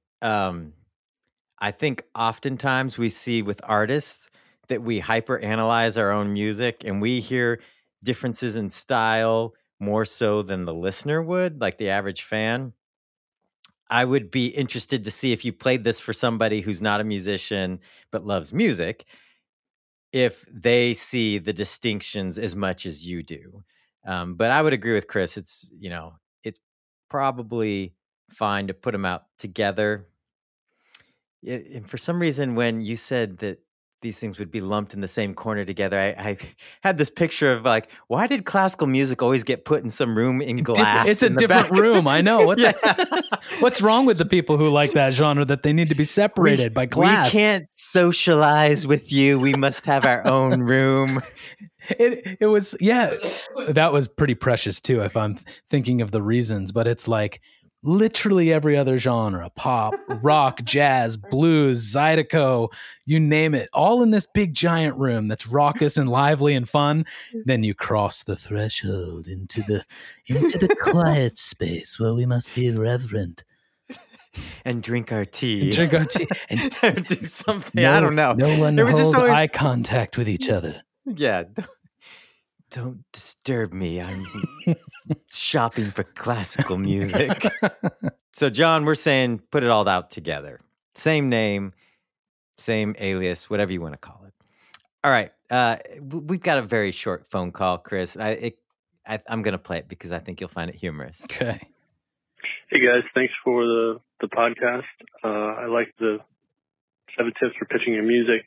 [SPEAKER 4] I think oftentimes we see with artists that we hyper-analyze our own music, and we hear differences in style more so than the listener would, like the average fan. I would be interested to see, if you played this for somebody who's not a musician but loves music, if they see the distinctions as much as you do. But I would agree with Chris. It's probably fine to put them out together. And for some reason, when you said that these things would be lumped in the same corner together, I had this picture of, like, why did classical music always get put in some room in glass?
[SPEAKER 3] It's a different room. I know. What's wrong with the people who like that genre, that they need to be separated by glass?
[SPEAKER 4] We can't socialize with you. We must have our own room.
[SPEAKER 3] It was, that was pretty precious too, if I'm thinking of the reasons. But it's like literally every other genre: pop, rock, jazz, blues, zydeco, you name it, all in this big giant room that's raucous and lively and fun. Then you cross the threshold into the quiet space where we must be reverent
[SPEAKER 4] and drink our tea
[SPEAKER 3] and
[SPEAKER 4] do something. I don't know.
[SPEAKER 3] No one hold eye contact with each other.
[SPEAKER 4] Yeah. Don't disturb me. I'm shopping for classical music. So, John, we're saying put it all out together. Same name, same alias, whatever you want to call it. All right. We've got a very short phone call, Chris. I'm going to play it because I think you'll find it humorous.
[SPEAKER 3] Okay.
[SPEAKER 1] Hey, guys. Thanks for the podcast. I like the 7 tips for pitching your music.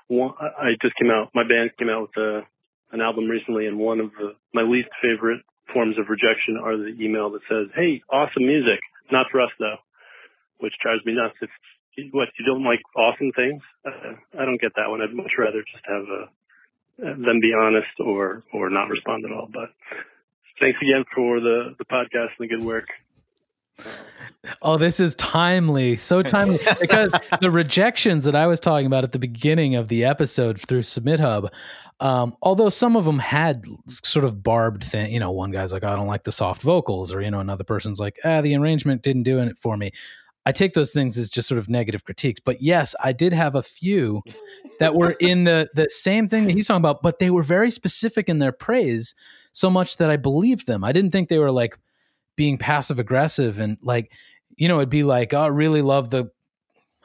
[SPEAKER 1] My band came out with an album recently, and one of my least favorite forms of rejection are the email that says, "Hey, awesome music, not for us though," which drives me nuts. You don't like awesome things? I don't get that one. I'd much rather just have them be honest or not respond at all. But thanks again for the podcast and the good work.
[SPEAKER 3] Oh, this is timely. So timely. Because the rejections that I was talking about at the beginning of the episode through Submit Hub, although some of them had sort of barbed thing, one guy's like, "I don't like the soft vocals," or, another person's like, "The arrangement didn't do it for me." I take those things as just sort of negative critiques. But yes, I did have a few that were in the same thing that he's talking about, but they were very specific in their praise, so much that I believed them. I didn't think they were like being passive aggressive and like, it'd be like, "Oh, I really love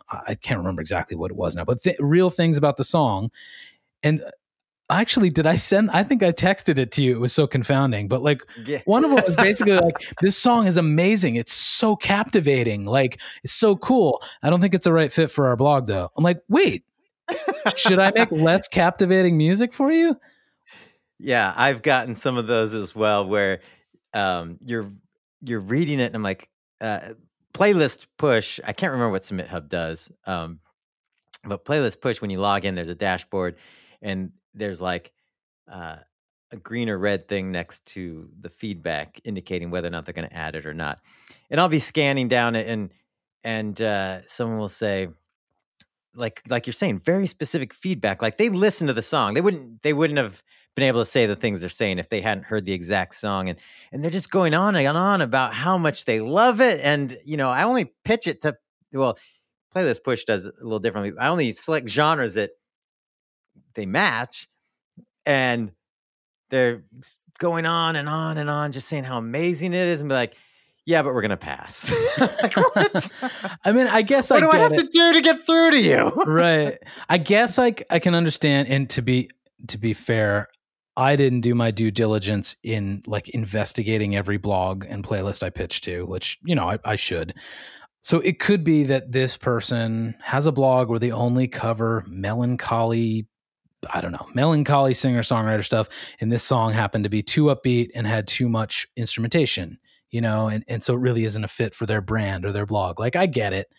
[SPEAKER 3] I can't remember exactly what it was now, but real things about the song. And actually, I think I texted it to you. It was so confounding, but like one of them was basically like, this song is amazing. It's so captivating. Like, it's so cool. I don't think it's the right fit for our blog though. I'm like, wait, should I make less captivating music for you?
[SPEAKER 4] Yeah, I've gotten some of those as well, where you're reading it and I'm like, playlist push. I can't remember what Submit Hub does, but playlist push, when you log in, there's a dashboard and there's like a green or red thing next to the feedback indicating whether or not they're going to add it or not. And I'll be scanning down it and someone will say, like you're saying, very specific feedback. Like they listen to the song. They wouldn't have been able to say the things they're saying if they hadn't heard the exact song. And they're just going on and on about how much they love it. And, I only pitch it to, Playlist Push does it a little differently. I only select genres that they match, and they're going on and on and on, just saying how amazing it is, and be like, yeah, but we're gonna pass. Like, what?
[SPEAKER 3] I mean, I guess
[SPEAKER 4] what do I have to do to get through to you?
[SPEAKER 3] Right. I guess I can understand, and to be fair, I didn't do my due diligence in like investigating every blog and playlist I pitched to, which I should. So it could be that this person has a blog where they only cover melancholy singer-songwriter stuff, and this song happened to be too upbeat and had too much instrumentation, and so it really isn't a fit for their brand or their blog. Like, I get it.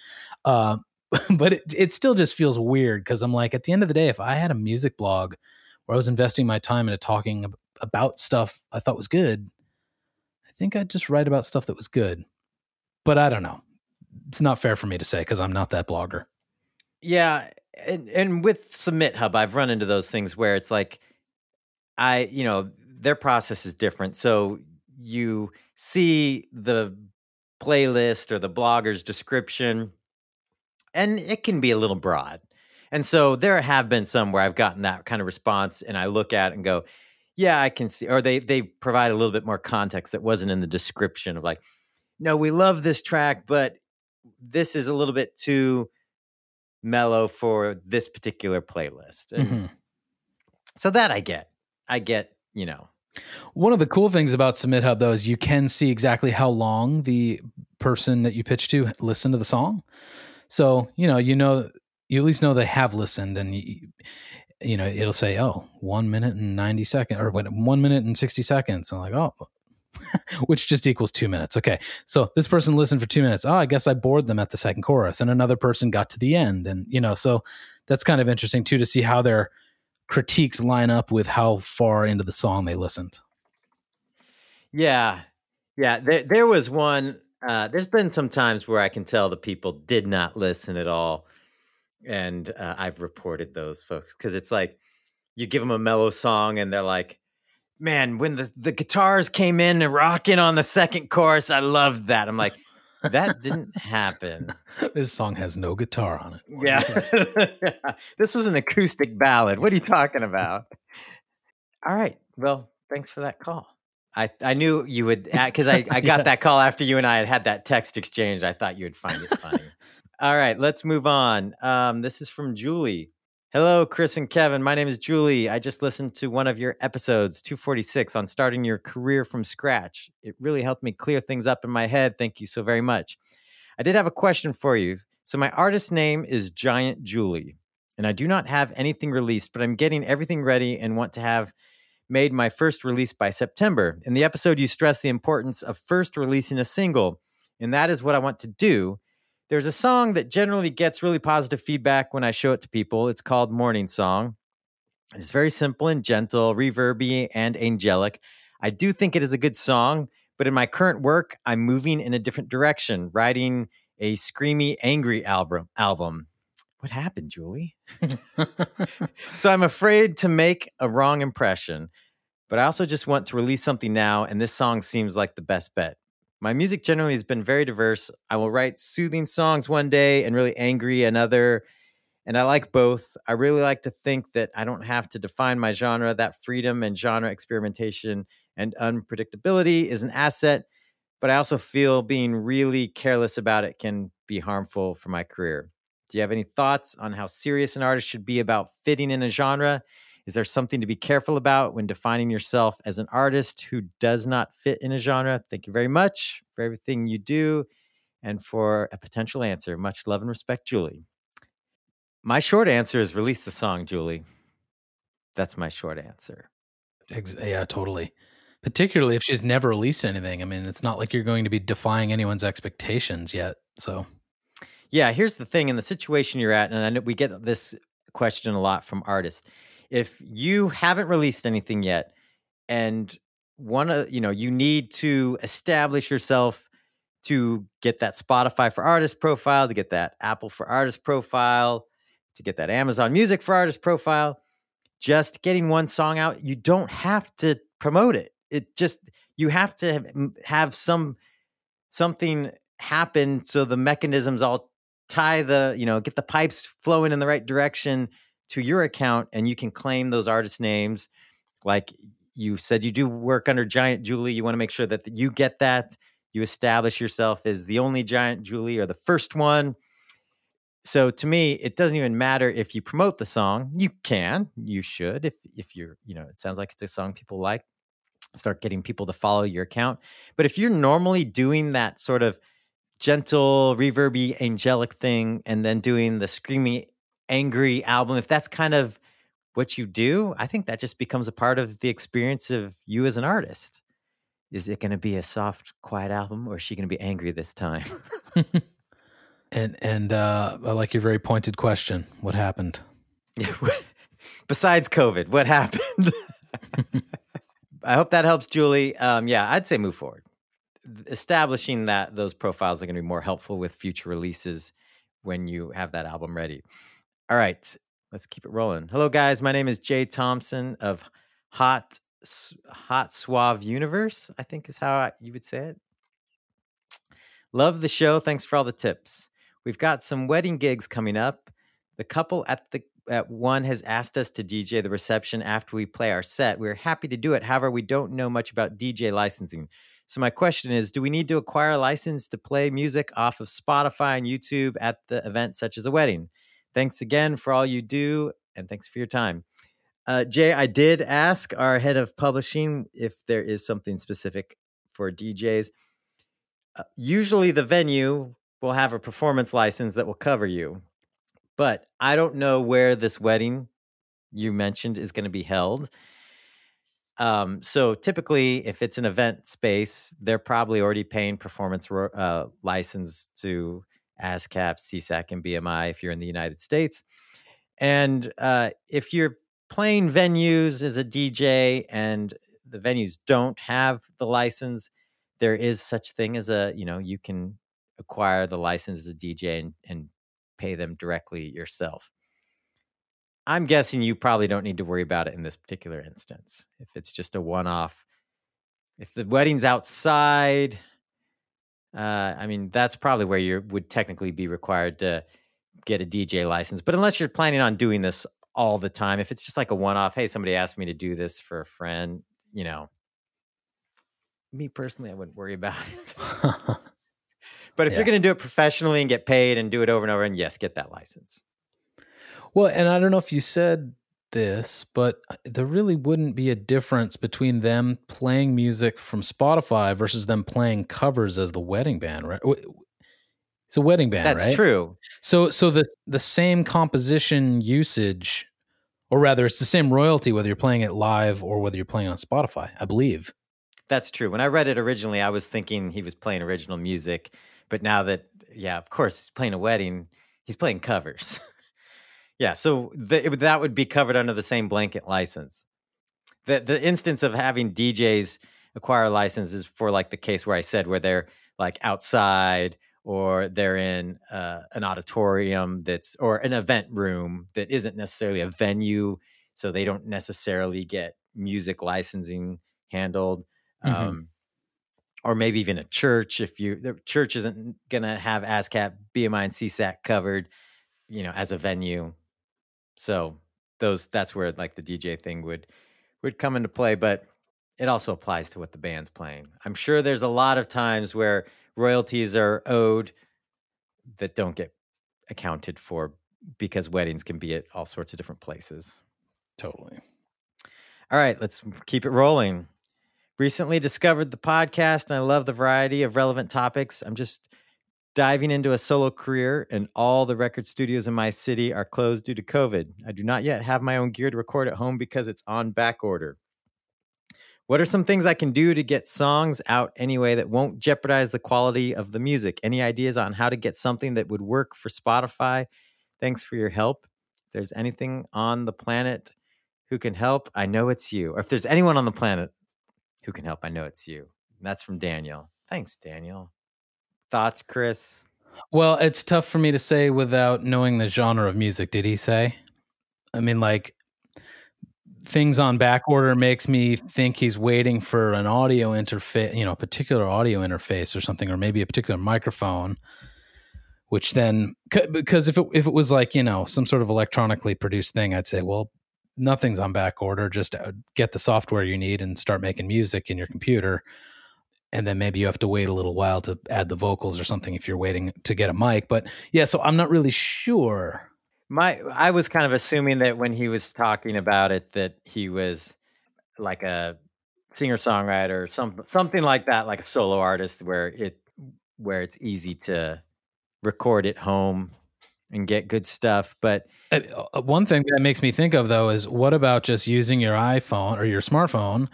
[SPEAKER 3] But it still just feels weird, because I'm like, at the end of the day, if I had a music blog where I was investing my time into talking about stuff I thought was good, I think I'd just write about stuff that was good. But I don't know. It's not fair for me to say, because I'm not that blogger.
[SPEAKER 4] Yeah. And with Submit Hub, I've run into those things where it's like, their process is different. So you see the playlist or the blogger's description, and it can be a little broad. And so there have been some where I've gotten that kind of response, and I look at it and go, yeah, I can see, or they provide a little bit more context that wasn't in the description of like, no, we love this track, but this is a little bit too mellow for this particular playlist. And so that I get,
[SPEAKER 3] One of the cool things about Submit Hub, though, is you can see exactly how long the person that you pitch to listened to the song. So, you at least know they have listened, and it'll say, 1 minute and 90 seconds, or 1 minute and 60 seconds. I'm like, oh, which just equals 2 minutes. Okay. So this person listened for 2 minutes. Oh, I guess I bored them at the second chorus, and another person got to the end. And, so that's kind of interesting too, to see how their critiques line up with how far into the song they listened.
[SPEAKER 4] Yeah. Yeah. There was one, there's been some times where I can tell the people did not listen at all. And I've reported those folks, because it's like you give them a mellow song and they're like, man, when the guitars came in and rocking on the second chorus, I loved that. I'm like, that didn't happen.
[SPEAKER 3] This song has no guitar on it.
[SPEAKER 4] Yeah. This was an acoustic ballad. What are you talking about? All right. Well, thanks for that call. I knew you would, because I got that call after you and I had that text exchange. I thought you would find it funny. All right, let's move on. This is from Julie. Hello, Chris and Kevin. My name is Julie. I just listened to one of your episodes, 246, on starting your career from scratch. It really helped me clear things up in my head. Thank you so very much. I did have a question for you. So my artist name is Giant Julie, and I do not have anything released, but I'm getting everything ready and want to have made my first release by September. In the episode, you stressed the importance of first releasing a single, and that is what I want to do. There's a song that generally gets really positive feedback when I show it to people. It's called Morning Song. It's very simple and gentle, reverby and angelic. I do think it is a good song, but in my current work, I'm moving in a different direction, writing a screamy, angry album. What happened, Julie? So I'm afraid to make a wrong impression, but I also just want to release something now, and this song seems like the best bet. My music generally has been very diverse. I will write soothing songs one day and really angry another, and I like both. I really like to think that I don't have to define my genre. That freedom and genre experimentation and unpredictability is an asset, but I also feel being really careless about it can be harmful for my career. Do you have any thoughts on how serious an artist should be about fitting in a genre? Is there something to be careful about when defining yourself as an artist who does not fit in a genre? Thank you very much for everything you do and for a potential answer. Much love and respect, Julie. My short answer is release the song, Julie. That's my short answer.
[SPEAKER 3] Yeah, totally. Particularly if she's never released anything. I mean, it's not like you're going to be defying anyone's expectations yet. So,
[SPEAKER 4] yeah, here's the thing in the situation you're at, and I know we get this question a lot from artists. If you haven't released anything yet and you need to establish yourself to get that Spotify for Artists profile, to get that Apple for Artists profile, to get that Amazon Music for Artists profile, just getting one song out, you don't have to promote it. You have to have something happen so the mechanisms all tie get the pipes flowing in the right direction to your account, and you can claim those artist names. Like you said, you do work under Giant Julie. You want to make sure that you get that. You establish yourself as the only Giant Julie or the first one. So to me, it doesn't even matter if you promote the song. You should, if you're, it sounds like it's a song people like, start getting people to follow your account. But if you're normally doing that sort of gentle, reverby, angelic thing, and then doing the screamy, angry album, if that's kind of what you do, I think that just becomes a part of the experience of you as an artist. Is it going to be a soft, quiet album, or is she going to be angry this time?
[SPEAKER 3] And I like your very pointed question. What happened?
[SPEAKER 4] Besides COVID, what happened? I hope that helps, Julie. I'd say move forward. Establishing that those profiles are going to be more helpful with future releases when you have that album ready. All right, let's keep it rolling. Hello, guys. My name is Jay Thompson of Hot Suave Universe, I think is how you would say it. Love the show. Thanks for all the tips. We've got some wedding gigs coming up. The couple at one has asked us to DJ the reception after we play our set. We're happy to do it. However, we don't know much about DJ licensing. So my question is, do we need to acquire a license to play music off of Spotify and YouTube at the event, such as a wedding? Thanks again for all you do, and thanks for your time. Jay, I did ask our head of publishing if there is something specific for DJs. Usually the venue will have a performance license that will cover you. But I don't know where this wedding you mentioned is going to be held. So typically, if it's an event space, they're probably already paying performance license to ASCAP, CSAC, and BMI if you're in the United States. And if you're playing venues as a DJ and the venues don't have the license, there is such thing as you can acquire the license as a DJ and pay them directly yourself. I'm guessing you probably don't need to worry about it in this particular instance. If it's just a one-off, if the wedding's outside, that's probably where you would technically be required to get a DJ license. But unless you're planning on doing this all the time, if it's just like a one-off, hey, somebody asked me to do this for a friend, me personally, I wouldn't worry about it. But if you're going to do it professionally and get paid and do it over and over, and yes, get that license.
[SPEAKER 3] Well, and I don't know if you said this, but there really wouldn't be a difference between them playing music from Spotify versus them playing covers as the wedding band, right? It's a wedding band,
[SPEAKER 4] That's
[SPEAKER 3] right?
[SPEAKER 4] true.
[SPEAKER 3] So the same composition usage, or rather, it's the same royalty whether you're playing it live or whether you're playing on Spotify, I believe.
[SPEAKER 4] That's true. When I read it originally, I was thinking he was playing original music. But now that, of course, he's playing a wedding, he's playing covers. So that would be covered under the same blanket license. The instance of having DJs acquire a license is for like the case where I said where they're like outside or they're in an auditorium or an event room that isn't necessarily a venue, so they don't necessarily get music licensing handled. Mm-hmm. Or maybe even a church, the church isn't going to have ASCAP, BMI, and CSAC covered, as a venue. So that's where like the DJ thing would come into play, but it also applies to what the band's playing. I'm sure there's a lot of times where royalties are owed that don't get accounted for because weddings can be at all sorts of different places.
[SPEAKER 3] Totally.
[SPEAKER 4] All right, let's keep it rolling. Recently discovered the podcast, and I love the variety of relevant topics. I'm just diving into a solo career, and all the record studios in my city are closed due to COVID. I do not yet have my own gear to record at home because it's on back order. What are some things I can do to get songs out anyway that won't jeopardize the quality of the music? Any ideas on how to get something that would work for Spotify? Thanks for your help. If there's anything on the planet who can help, I know it's you. Or if there's anyone on the planet who can help, I know it's you. And that's from Daniel. Thanks, Daniel. Thoughts, Chris?
[SPEAKER 3] Well, it's tough for me to say without knowing the genre of music. Did he say? I mean, like, things on back order makes me think he's waiting for an audio interface, a particular audio interface or something, or maybe a particular microphone, which then, because if it was like, some sort of electronically produced thing, I'd say, well, nothing's on back order. Just get the software you need and start making music in your computer. And then maybe you have to wait a little while to add the vocals or something if you're waiting to get a mic. But yeah, so I'm not really sure.
[SPEAKER 4] I was kind of assuming that when he was talking about it, that he was like a singer-songwriter, something like that, like a solo artist where it's easy to record at home and get good stuff. But
[SPEAKER 3] one thing that makes me think of, though, is what about just using your iPhone or your smartphone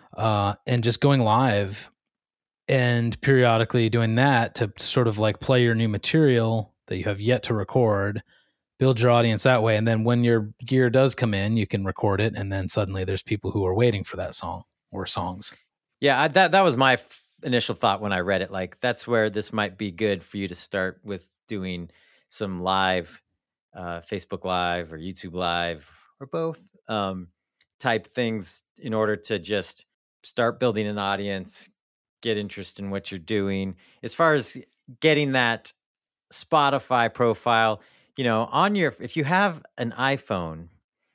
[SPEAKER 3] and just going live and periodically doing that to sort of like play your new material that you have yet to record, build your audience that way. And then when your gear does come in, you can record it. And then suddenly there's people who are waiting for that song or songs.
[SPEAKER 4] Yeah, that was my initial thought when I read it. Like, that's where this might be good for you to start with doing some live, Facebook Live or YouTube Live or both type things in order to just start building an audience, get interest in what you're doing. As far as getting that Spotify profile, if you have an iPhone,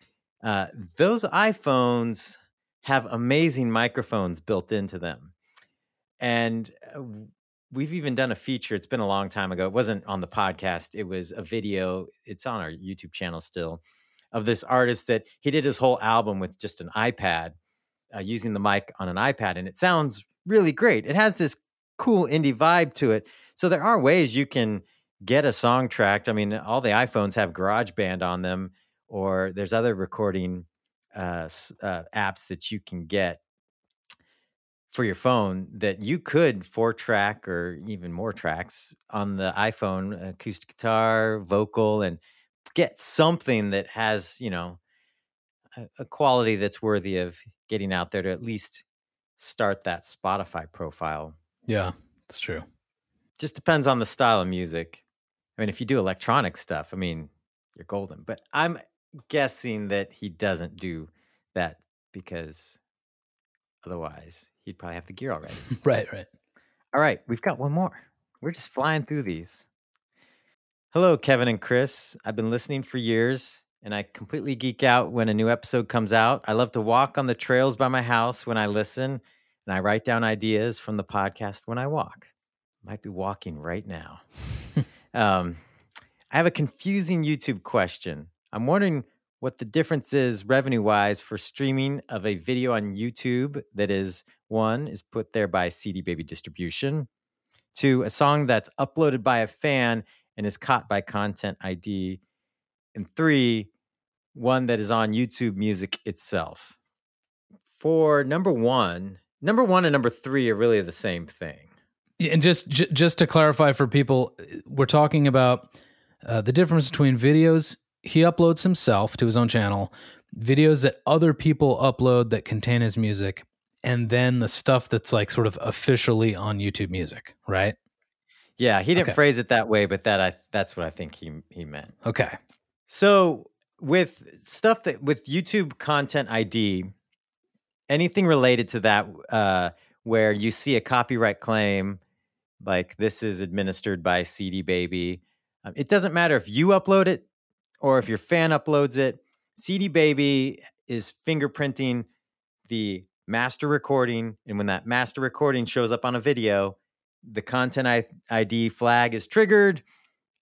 [SPEAKER 4] those iPhones have amazing microphones built into them. And we've even done a feature. It's been a long time ago. It wasn't on the podcast. It was a video. It's on our YouTube channel still, of this artist that he did his whole album with just an iPad, using the mic on an iPad. And it sounds really great. It has this cool indie vibe to it. So there are ways you can get a song tracked. I mean, all the iPhones have GarageBand on them, or there's other recording apps that you can get for your phone that you could 4-track or even more tracks on the iPhone, acoustic guitar, vocal, and get something that has, a quality that's worthy of getting out there to at least start that Spotify profile.
[SPEAKER 3] Yeah, that's true.
[SPEAKER 4] Just depends on the style of music. I mean, if you do electronic stuff, I mean, you're golden. But I'm guessing that he doesn't do that because otherwise he'd probably have the gear already.
[SPEAKER 3] Right.
[SPEAKER 4] All right, we've got one more. We're just flying through these. Hello, Kevin and Chris. I've been listening for years, and I completely geek out when a new episode comes out. I love to walk on the trails by my house when I listen, and I write down ideas from the podcast when I walk. Might be walking right now. I have a confusing YouTube question. I'm wondering what the difference is revenue-wise for streaming of a video on YouTube that is, 1, is put there by CD Baby Distribution, 2, a song that's uploaded by a fan and is caught by Content ID, and 3, one that is on YouTube Music itself. For number one and number 3 are really the same thing.
[SPEAKER 3] And just to clarify for people, we're talking about the difference between videos he uploads himself to his own channel, videos that other people upload that contain his music, and then the stuff that's like sort of officially on YouTube Music, right?
[SPEAKER 4] Yeah, he didn't phrase it that way, but that's what I think he meant.
[SPEAKER 3] Okay.
[SPEAKER 4] So with stuff that with YouTube Content ID, anything related to that, where you see a copyright claim, like this is administered by CD Baby, it doesn't matter if you upload it or if your fan uploads it. CD Baby is fingerprinting the master recording, and when that master recording shows up on a video, the Content ID flag is triggered,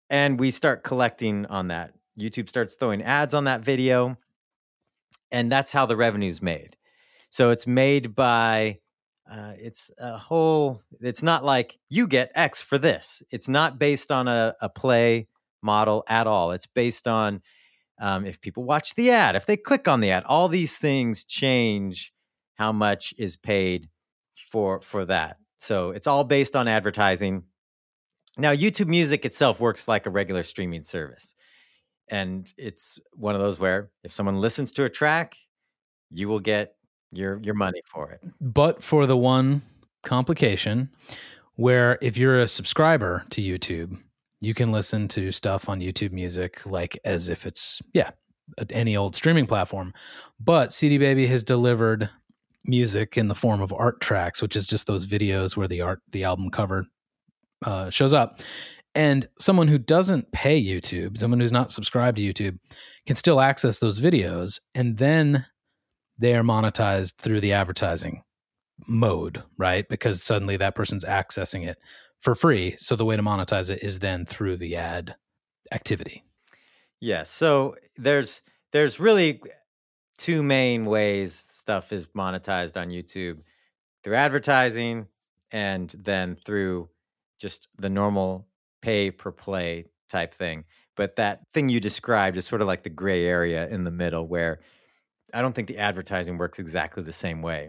[SPEAKER 4] And we start collecting on that. YouTube starts throwing ads on that video, and that's how the revenue's made. So it's made by, it's not like you get X for this. It's not based on a play model at all. It's based on if people watch the ad, if they click on the ad, all these things change how much is paid for that. So it's all based on advertising. Now, YouTube Music itself works like a regular streaming service. And it's one of those where if someone listens to a track, you will get your money for it.
[SPEAKER 3] But for the one complication where if you're a subscriber to YouTube, you can listen to stuff on YouTube Music like as if it's, any old streaming platform. But CD Baby has delivered music in the form of art tracks, which is just those videos where the album cover shows up. And someone who doesn't pay YouTube, someone who's not subscribed to YouTube, can still access those videos, and then they are monetized through the advertising mode, right? Because suddenly that person's accessing it for free. So the way to monetize it is then through the ad activity.
[SPEAKER 4] Yes. So there's really two main ways stuff is monetized on YouTube: through advertising and then through just the normal pay per play type thing. But that thing you described is sort of like the gray area in the middle where I don't think the advertising works exactly the same way.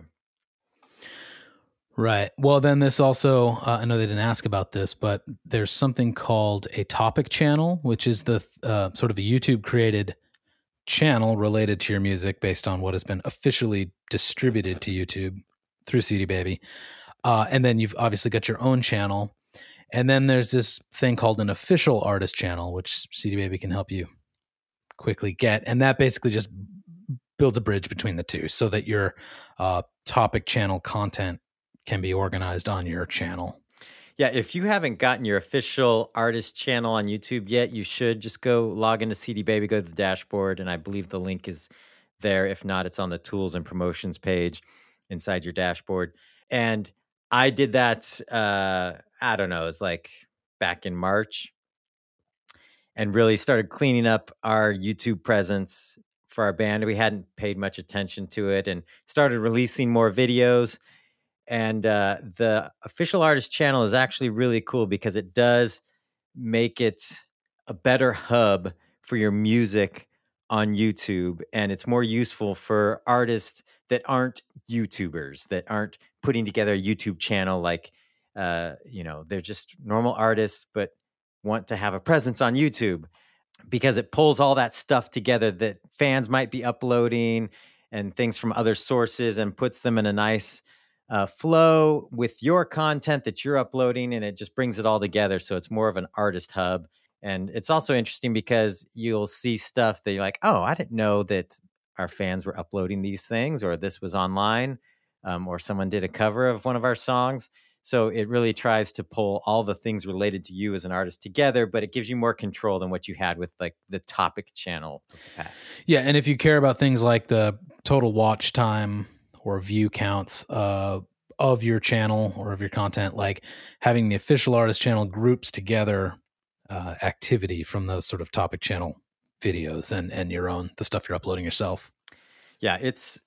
[SPEAKER 3] Right. Well, then this also, I know they didn't ask about this, but there's something called a topic channel, which is the sort of a YouTube created channel related to your music based on what has been officially distributed to YouTube through CD Baby. And then you've obviously got your own channel. And then there's this thing called an official artist channel, which CD Baby can help you quickly get. And that basically just builds a bridge between the two so that your topic channel content can be organized on your channel.
[SPEAKER 4] Yeah, if you haven't gotten your official artist channel on YouTube yet, you should just go log into CD Baby, go to the dashboard, and I believe the link is there. If not, it's on the tools and promotions page inside your dashboard. And I did that, I don't know, it's like back in March, and really started cleaning up our YouTube presence for our band. We hadn't paid much attention to it and started releasing more videos. And the official artist channel is actually really cool because it does make it a better hub for your music on YouTube. And it's more useful for artists that aren't YouTubers, that aren't putting together a YouTube channel like, they're just normal artists, but want to have a presence on YouTube because it pulls all that stuff together that fans might be uploading and things from other sources and puts them in a nice flow with your content that you're uploading, and it just brings it all together. So it's more of an artist hub. And it's also interesting because you'll see stuff that you're like, oh, I didn't know that our fans were uploading these things, or this was online, or someone did a cover of one of our songs. So it really tries to pull all the things related to you as an artist together, but it gives you more control than what you had with like the topic channel of the past.
[SPEAKER 3] Yeah, and if you care about things like the total watch time or view counts of your channel or of your content, like having the official artist channel groups together activity from those sort of topic channel videos and your own, the stuff you're uploading yourself.
[SPEAKER 4] Yeah, it's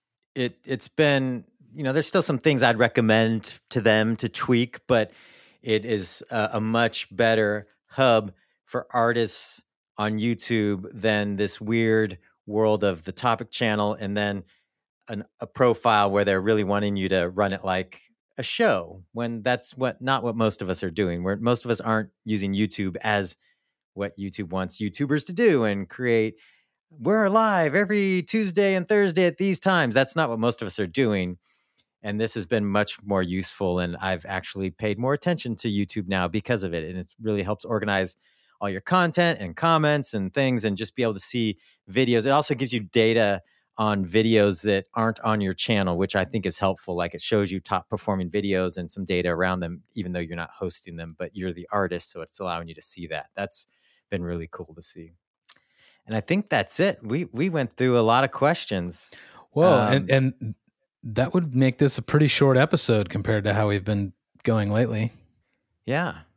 [SPEAKER 4] been, there's still some things I'd recommend to them to tweak, but it is a much better hub for artists on YouTube than this weird world of the topic channel and then a profile where they're really wanting you to run it like a show, when that's not what most of us are doing. Where most of us aren't using YouTube as what YouTube wants YouTubers to do and create. We're live every Tuesday and Thursday at these times. That's not what most of us are doing. And this has been much more useful. And I've actually paid more attention to YouTube now because of it. And it really helps organize all your content and comments and things and just be able to see videos. It also gives you data on videos that aren't on your channel, which I think is helpful. Like it shows you top performing videos and some data around them, even though you're not hosting them, but you're the artist. So it's allowing you to see that. That's been really cool to see. And I think that's it. We went through a lot of questions.
[SPEAKER 3] Well, and that would make this a pretty short episode compared to how we've been going lately.
[SPEAKER 4] Yeah.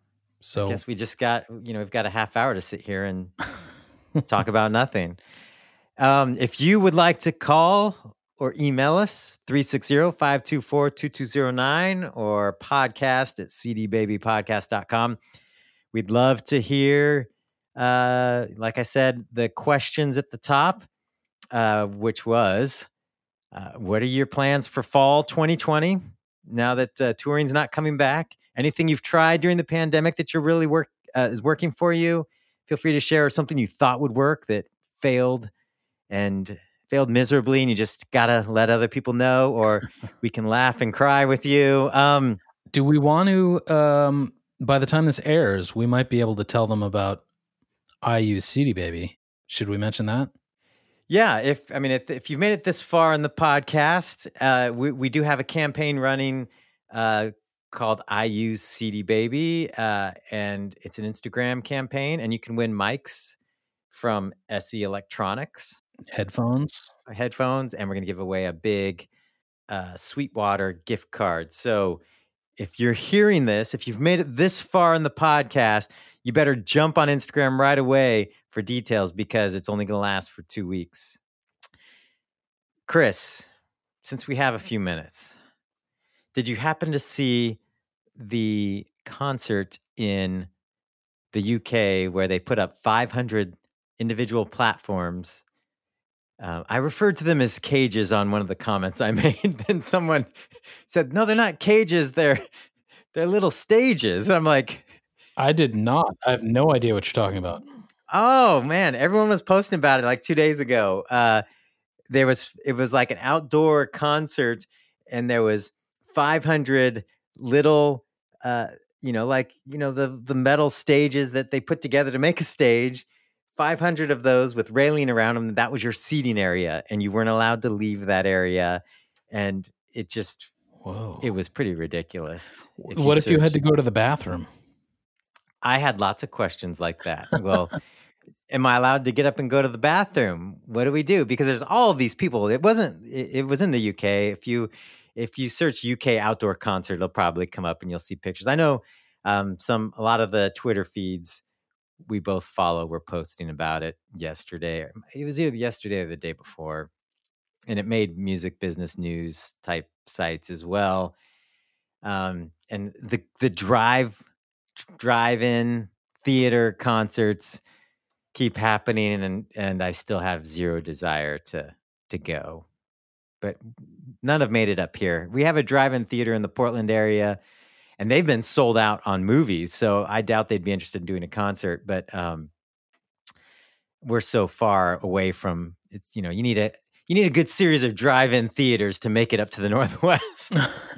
[SPEAKER 3] So
[SPEAKER 4] I guess we just got, we've got a half hour to sit here and talk about nothing. If you would like to call or email us, 360-524-2209 or podcast at cdbabypodcast.com. We'd love to hear, like I said, the questions at the top, which was, what are your plans for fall 2020 now that touring's not coming back? Anything you've tried during the pandemic that you're really is working for you? Feel free to share something you thought would work that failed miserably, and you just gotta let other people know, or we can laugh and cry with you.
[SPEAKER 3] Do we want to? By the time this airs, we might be able to tell them about I Use CD Baby. Should we mention that?
[SPEAKER 4] Yeah, if you've made it this far in the podcast, we do have a campaign running called I Use CD Baby, and it's an Instagram campaign, and you can win mics from SE Electronics.
[SPEAKER 3] Headphones,
[SPEAKER 4] and we're going to give away a big Sweetwater gift card. So if you're hearing this, if you've made it this far in the podcast, you better jump on Instagram right away for details, because it's only going to last for 2 weeks. Chris, since we have a few minutes, did you happen to see the concert in the UK where they put up 500 individual platforms? I referred to them as cages on one of the comments I made. Then someone said, no, they're not cages. They're little stages. I'm like,
[SPEAKER 3] I did not. I have no idea what you're talking about.
[SPEAKER 4] Oh man, everyone was posting about it like 2 days ago. It was like an outdoor concert, and there was 500 little, the metal stages that they put together to make a stage. 500 of those with railing around them. That was your seating area, and you weren't allowed to leave that area. And it just, it was pretty ridiculous.
[SPEAKER 3] What if you had to go to the bathroom?
[SPEAKER 4] I had lots of questions like that. Well, am I allowed to get up and go to the bathroom? What do we do? Because there's all of these people. It was in the UK. If you search UK outdoor concert, it'll probably come up and you'll see pictures. I know a lot of the Twitter feeds we both follow were posting about it yesterday. It was either yesterday or the day before. And it made Music Business News type sites as well. And the drive-in theater concerts keep happening, and I still have zero desire to go. But none have made it up here. We have a drive-in theater in the Portland area, and they've been sold out on movies, so I doubt they'd be interested in doing a concert. But we're so far away from it. You need a good series of drive-in theaters to make it up to the Northwest.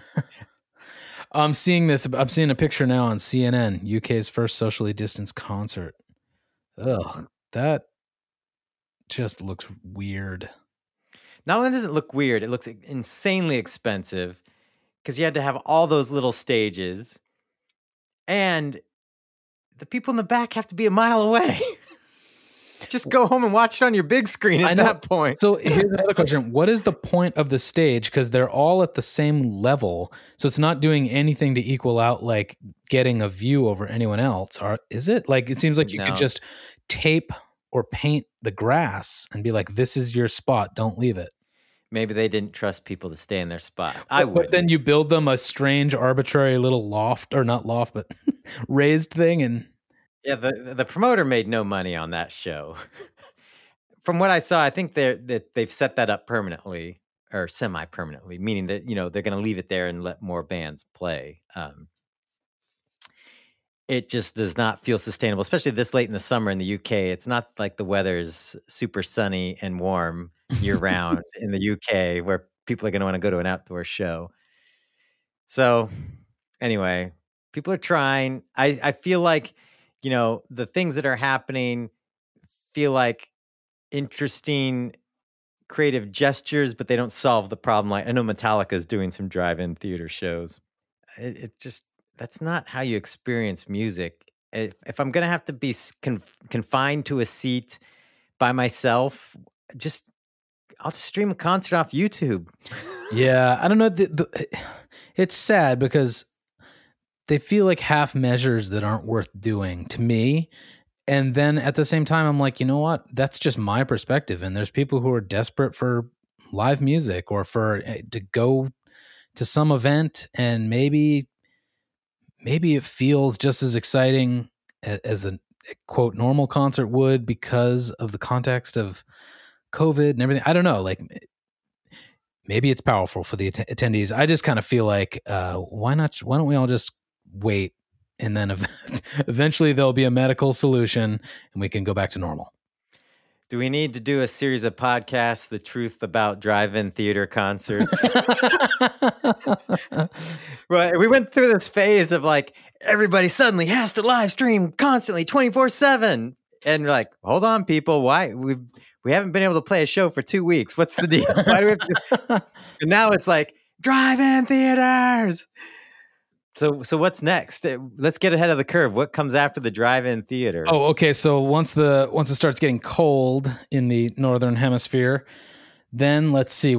[SPEAKER 3] I'm seeing a picture now on CNN, UK's first socially distanced concert. Ugh, that just looks weird.
[SPEAKER 4] Not only does it look weird, it looks insanely expensive, because you had to have all those little stages, and the people in the back have to be a mile away. Just go home and watch it on your big screen at that point.
[SPEAKER 3] So here's another question. What is the point of the stage? Because they're all at the same level, so it's not doing anything to equal out, like getting a view over anyone else. Or is it? Like, it seems like you could just tape or paint the grass and be like, this is your spot, don't leave it.
[SPEAKER 4] Maybe they didn't trust people to stay in their spot. I would.
[SPEAKER 3] But then you build them a strange, arbitrary little loft, or not loft, but raised thing. And
[SPEAKER 4] yeah, the promoter made no money on that show. From what I saw, I think they've set that up permanently or semi-permanently, meaning that they're going to leave it there and let more bands play. It just does not feel sustainable, especially this late in the summer in the UK. It's not like the weather's super sunny and warm year round in the UK, where people are going to want to go to an outdoor show. So anyway, people are trying. I feel like, the things that are happening feel like interesting creative gestures, but they don't solve the problem. Like, I know Metallica is doing some drive-in theater shows. It just, that's not how you experience music. If I'm going to have to be confined to a seat by myself, I'll just stream a concert off YouTube.
[SPEAKER 3] Yeah, I don't know. It's sad because they feel like half measures that aren't worth doing to me. And then at the same time, I'm like, you know what? That's just my perspective. And there's people who are desperate for live music or for to go to some event, and maybe it feels just as exciting as a quote normal concert would because of the context of COVID and everything. I don't know. Like, maybe it's powerful for the attendees. I just kind of feel like, why don't we all just wait? And then eventually there'll be a medical solution and we can go back to normal.
[SPEAKER 4] Do we need to do a series of podcasts, The Truth About Drive-In Theater Concerts? Well, we went through this phase of like, everybody suddenly has to live stream constantly 24/7. And we're like, hold on, people. Why? We haven't been able to play a show for 2 weeks. What's the deal? Why do we have to? And now it's like, drive-in theaters. So what's next? Let's get ahead of the curve. What comes after the drive-in theater?
[SPEAKER 3] Oh, okay. So once it starts getting cold in the northern hemisphere, then let's see.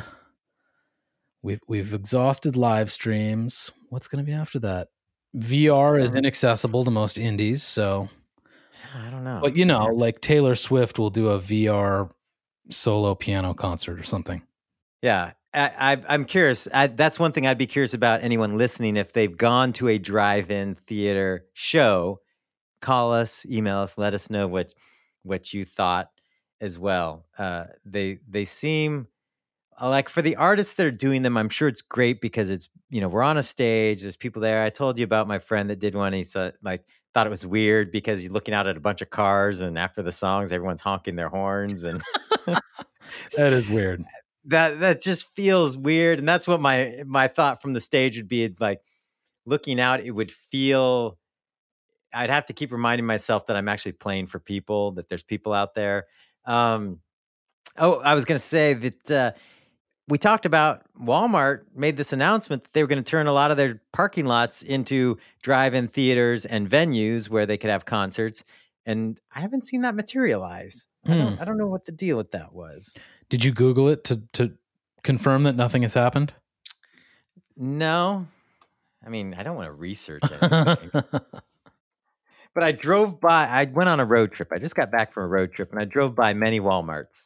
[SPEAKER 3] We've exhausted live streams. What's going to be after that? VR is inaccessible to most indies, so
[SPEAKER 4] I don't know.
[SPEAKER 3] But like Taylor Swift will do a VR solo piano concert or something.
[SPEAKER 4] Yeah. I'm curious. That's one thing I'd be curious about anyone listening. If they've gone to a drive-in theater show, call us, email us, let us know what you thought as well. They seem like, for the artists that are doing them, I'm sure it's great because it's, we're on a stage. There's people there. I told you about my friend that did one. He said, thought it was weird because he's looking out at a bunch of cars, and after the songs, everyone's honking their horns, and
[SPEAKER 3] that is weird.
[SPEAKER 4] That just feels weird. And that's what my thought from the stage would be. It's like, looking out, it would feel, I'd have to keep reminding myself that I'm actually playing for people, that there's people out there. I was going to say that we talked about Walmart made this announcement that they were going to turn a lot of their parking lots into drive-in theaters and venues where they could have concerts. And I haven't seen that materialize. I don't know what the deal with that was.
[SPEAKER 3] Did you Google it to confirm that nothing has happened?
[SPEAKER 4] No. I mean, I don't want to research anything. But I went on a road trip. I just got back from a road trip, and I drove by many Walmarts.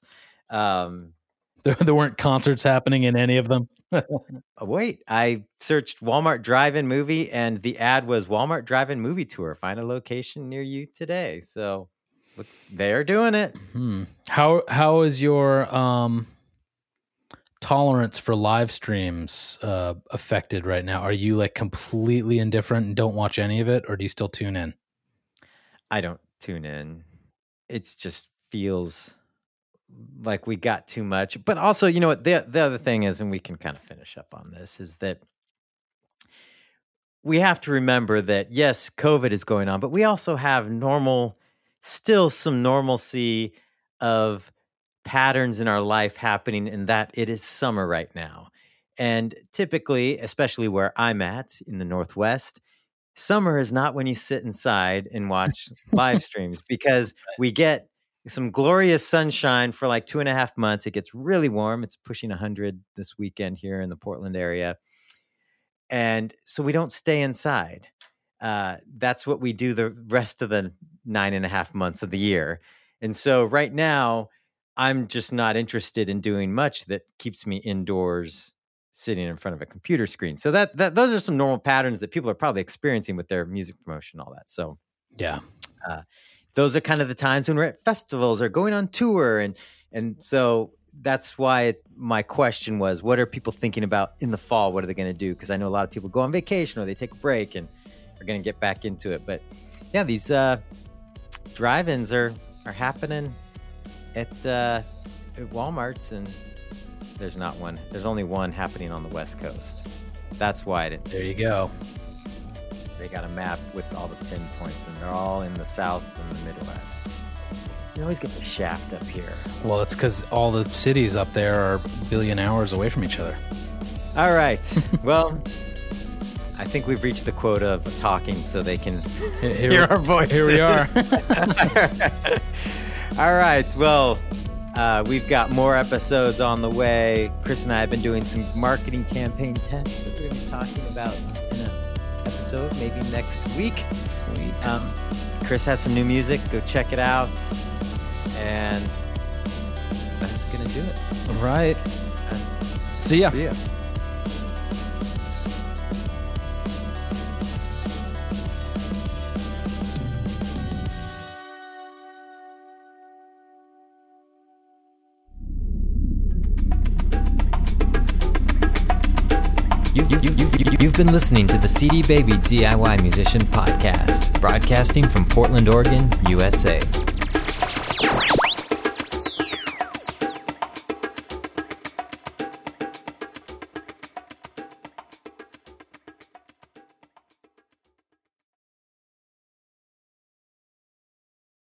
[SPEAKER 3] There weren't concerts happening in any of them?
[SPEAKER 4] Wait, I searched Walmart drive-in movie, and the ad was Walmart drive-in movie tour. Find a location near you today. So they're doing it.
[SPEAKER 3] How is your tolerance for live streams affected right now? Are you like completely indifferent and don't watch any of it, or do you still tune in?
[SPEAKER 4] I don't tune in. It just feels like we got too much. But also, you know what, the other thing is, and we can kind of finish up on this, is that we have to remember that, yes, COVID is going on, but we also have still some normalcy of patterns in our life happening, in that it is summer right now. And typically, especially where I'm at in the Northwest, summer is not when you sit inside and watch live streams, because we get some glorious sunshine for like 2.5 months. It gets really warm. It's pushing 100 this weekend here in the Portland area. And so we don't stay inside. That's what we do the rest of the 9.5 months of the year. And so right now, I'm just not interested in doing much that keeps me indoors, sitting in front of a computer screen. So those are some normal patterns that people are probably experiencing with their music promotion, all that. So
[SPEAKER 3] yeah,
[SPEAKER 4] those are kind of the times when we're at festivals or going on tour. And so that's why my question was, what are people thinking about in the fall? What are they going to do? Because I know a lot of people go on vacation or they take a break and are going to get back into it. But yeah, these drive-ins are happening at Walmarts, and there's not one. There's only one happening on the West Coast. That's why I didn't see.
[SPEAKER 3] There you go.
[SPEAKER 4] They got a map with all the pinpoints, and they're all in the South and the Midwest. You always get the shaft up here.
[SPEAKER 3] Well, it's because all the cities up there are a billion hours away from each other.
[SPEAKER 4] All right. Well, I think we've reached the quota of talking so they can hear our voices.
[SPEAKER 3] Here we are.
[SPEAKER 4] All right. Well, we've got more episodes on the way. Chris and I have been doing some marketing campaign tests that we're going to be talking about in an episode episode, maybe next week.
[SPEAKER 3] Sweet.
[SPEAKER 4] Chris has some new music. Go check it out. And that's going to do it.
[SPEAKER 3] All right. See ya.
[SPEAKER 4] See ya. You've been listening to the CD Baby DIY Musician Podcast, broadcasting from Portland, Oregon, USA.